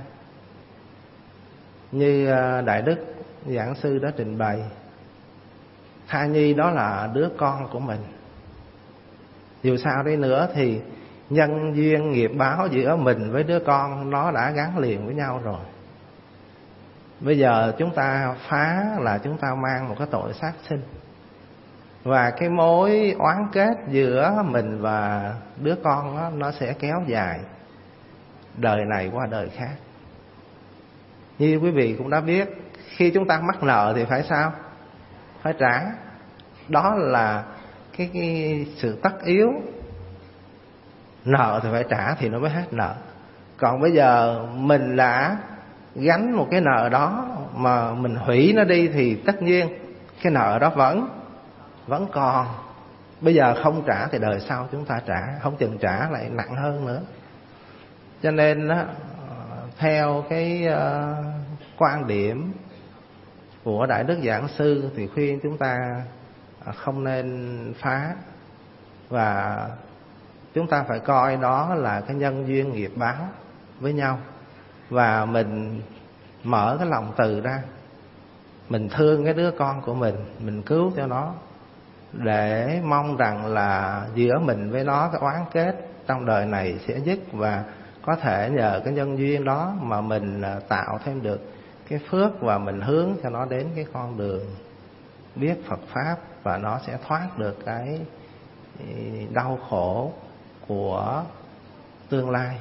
Như Đại Đức Giảng Sư đã trình bày, thai nhi đó là đứa con của mình. Dù sao đi nữa thì nhân duyên nghiệp báo giữa mình với đứa con nó đã gắn liền với nhau rồi. Bây giờ chúng ta phá là chúng ta mang một cái tội sát sinh. Và cái mối oán kết giữa mình và đứa con đó, nó sẽ kéo dài đời này qua đời khác. Như quý vị cũng đã biết, khi chúng ta mắc nợ thì phải sao? Phải trả. Đó là cái sự tất yếu. Nợ thì phải trả thì nó mới hết nợ. Còn bây giờ mình đã gánh một cái nợ đó mà mình hủy nó đi thì tất nhiên cái nợ đó vẫn còn. Bây giờ không trả thì đời sau chúng ta trả, không chừng trả lại nặng hơn nữa. Cho nên đó, theo cái quan điểm của Đại Đức Giảng Sư thì khuyên chúng ta không nên phá, và chúng ta phải coi đó là cái nhân duyên nghiệp báo với nhau. Và mình mở cái lòng từ ra, mình thương cái đứa con của mình cứu cho nó, để mong rằng là giữa mình với nó cái oán kết trong đời này sẽ dứt, và có thể nhờ cái nhân duyên đó mà mình tạo thêm được cái phước, và mình hướng cho nó đến cái con đường biết Phật Pháp, và nó sẽ thoát được cái đau khổ của tương lai.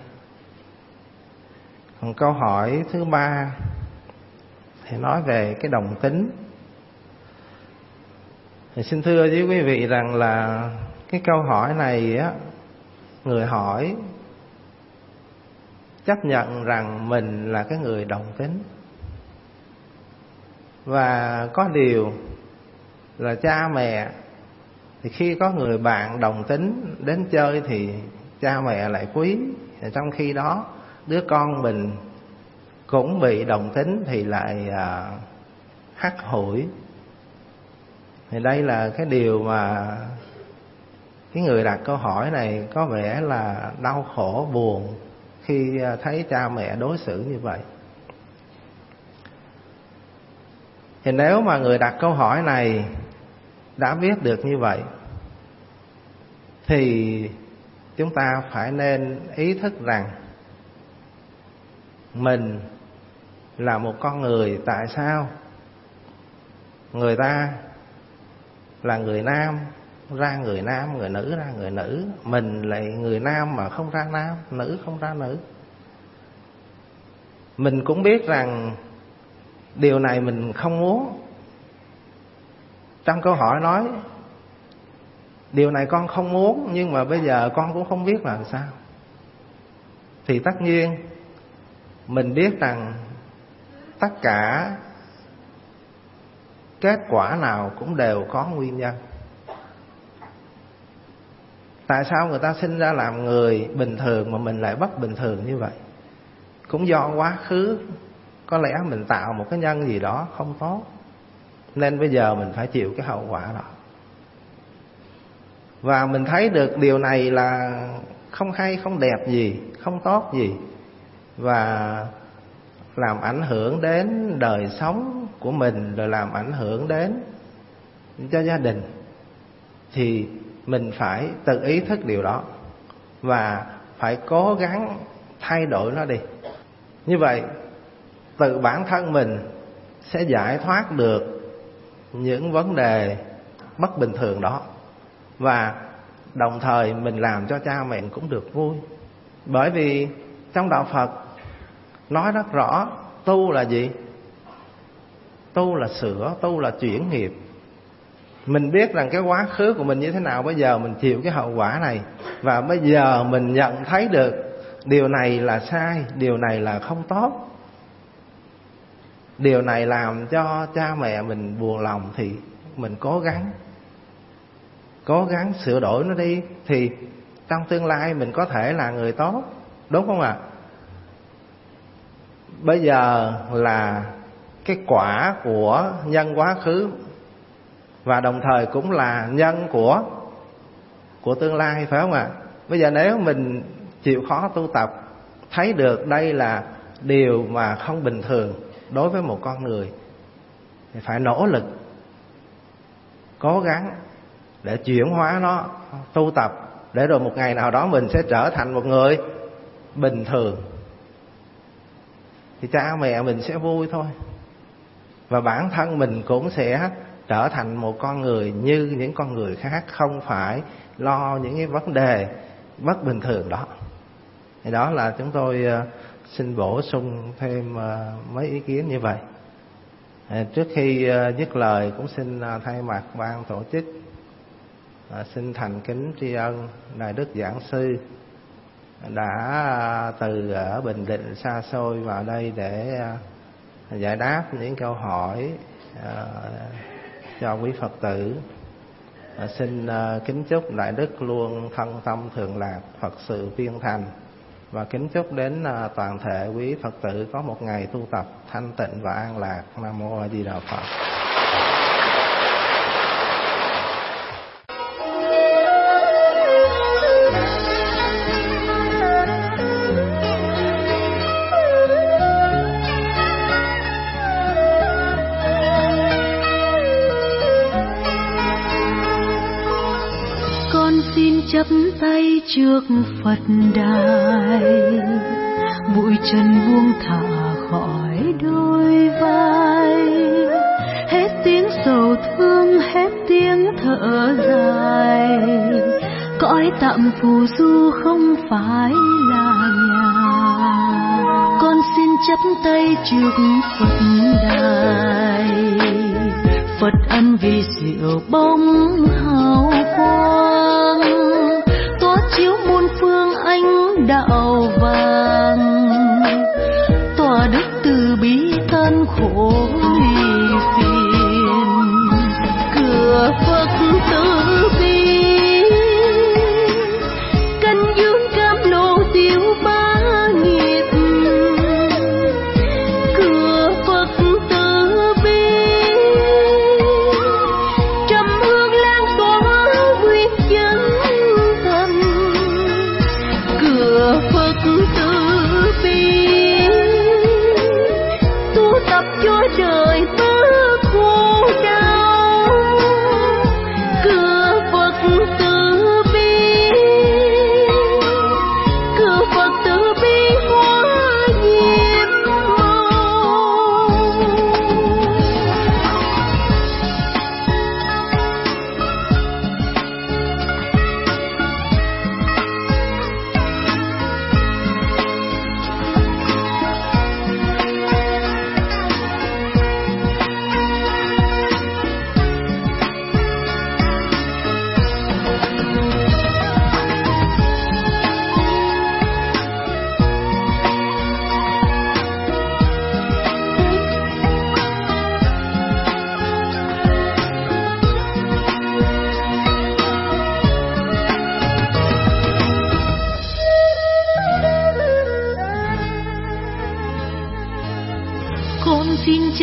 Còn câu hỏi thứ ba thì nói về cái đồng tính. Thì xin thưa với quý vị rằng là cái câu hỏi này á, người hỏi chấp nhận rằng mình là cái người đồng tính. Và có điều là cha mẹ thì khi có người bạn đồng tính đến chơi thì cha mẹ lại quý, trong khi đó đứa con mình cũng bị đồng tính thì lại hắt hủi. Thì đây là cái điều mà cái người đặt câu hỏi này có vẻ là đau khổ buồn khi thấy cha mẹ đối xử như vậy. Thì nếu mà người đặt câu hỏi này đã biết được như vậy thì chúng ta phải nên ý thức rằng mình là một con người. Tại sao? Người ta là người nam ra người nam, người nữ ra người nữ. Mình lại người nam mà không ra nam, nữ không ra nữ. Mình cũng biết rằng điều này mình không muốn. Trong câu hỏi nói điều này con không muốn, nhưng mà bây giờ con cũng không biết làm sao. Thì tất nhiên mình biết rằng tất cả kết quả nào cũng đều có nguyên nhân. Tại sao người ta sinh ra làm người bình thường mà mình lại bất bình thường như vậy? Cũng do quá khứ có lẽ mình tạo một cái nhân gì đó không tốt, nên bây giờ mình phải chịu cái hậu quả đó. Và mình thấy được điều này là không hay, không đẹp gì, không tốt gì, và làm ảnh hưởng đến đời sống của mình, rồi làm ảnh hưởng đến cho gia đình. Thì mình phải tự ý thức điều đó và phải cố gắng thay đổi nó đi. Như vậy tự bản thân mình sẽ giải thoát được những vấn đề bất bình thường đó, và đồng thời mình làm cho cha mẹ cũng được vui. Bởi vì trong đạo Phật nói rất rõ, tu là gì? Tu là sửa, tu là chuyển nghiệp. Mình biết rằng cái quá khứ của mình như thế nào, bây giờ mình chịu cái hậu quả này, và bây giờ mình nhận thấy được điều này là sai, điều này là không tốt, điều này làm cho cha mẹ mình buồn lòng, thì mình cố gắng sửa đổi nó đi, thì trong tương lai mình có thể là người tốt, đúng không ạ? Bây giờ là cái quả của nhân quá khứ, và đồng thời cũng là nhân của tương lai, phải không ạ? Bây giờ nếu mình chịu khó tu tập, thấy được đây là điều mà không bình thường đối với một con người, thì phải nỗ lực, cố gắng để chuyển hóa nó, tu tập, để rồi một ngày nào đó mình sẽ trở thành một người bình thường. Thì cha mẹ mình sẽ vui thôi, và bản thân mình cũng sẽ trở thành một con người như những con người khác, không phải lo những cái vấn đề bất bình thường đó. Thì đó là chúng tôi xin bổ sung thêm mấy ý kiến như vậy. Trước khi dứt lời cũng xin thay mặt ban tổ chức xin thành kính tri ân Đại Đức Giảng Sư đã từ ở Bình Định xa xôi vào đây để giải đáp những câu hỏi cho quý Phật tử. Xin kính chúc Đại Đức luôn thân tâm thường lạc, Phật sự viên thành, và kính chúc đến toàn thể quý Phật tử có một ngày tu tập thanh tịnh và an lạc. Nam Mô A Di Đà Phật. chắp tay trước Phật đài, bụi trần buông thả khỏi đôi vai, hết tiếng sầu thương, hết tiếng thở dài, cõi tạm phù du không phải là nhà. Con xin chắp tay trước Phật đài, Phật ân vì diệu bóng hào quang, tỏa chiếu muôn phương ánh đạo vàng, tỏa đức từ bi tan khổ ly phiền, cửa Phật từ bi cân dương cam lồ tiêu ba nghiệp, cửa Phật từ bi trầm hương lan tỏa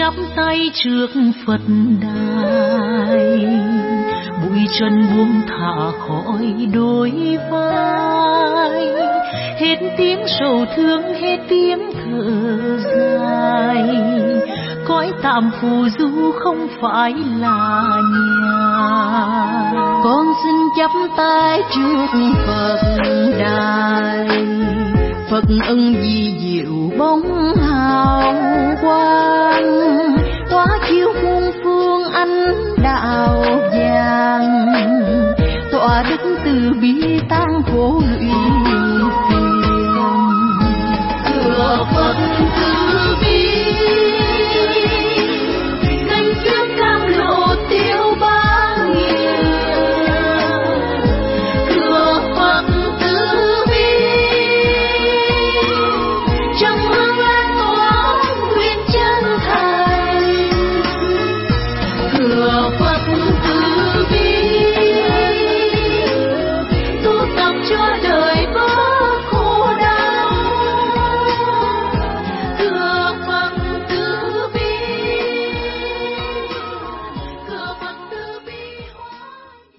chắp tay trước Phật đài, bụi trần buông thả khỏi đôi vai, hết tiếng sầu thương, hết tiếng thở dài, cõi tạm phù du không phải là nhà. Con xin chắp tay trước Phật đài, Phật ân di diệu bóng hào quang,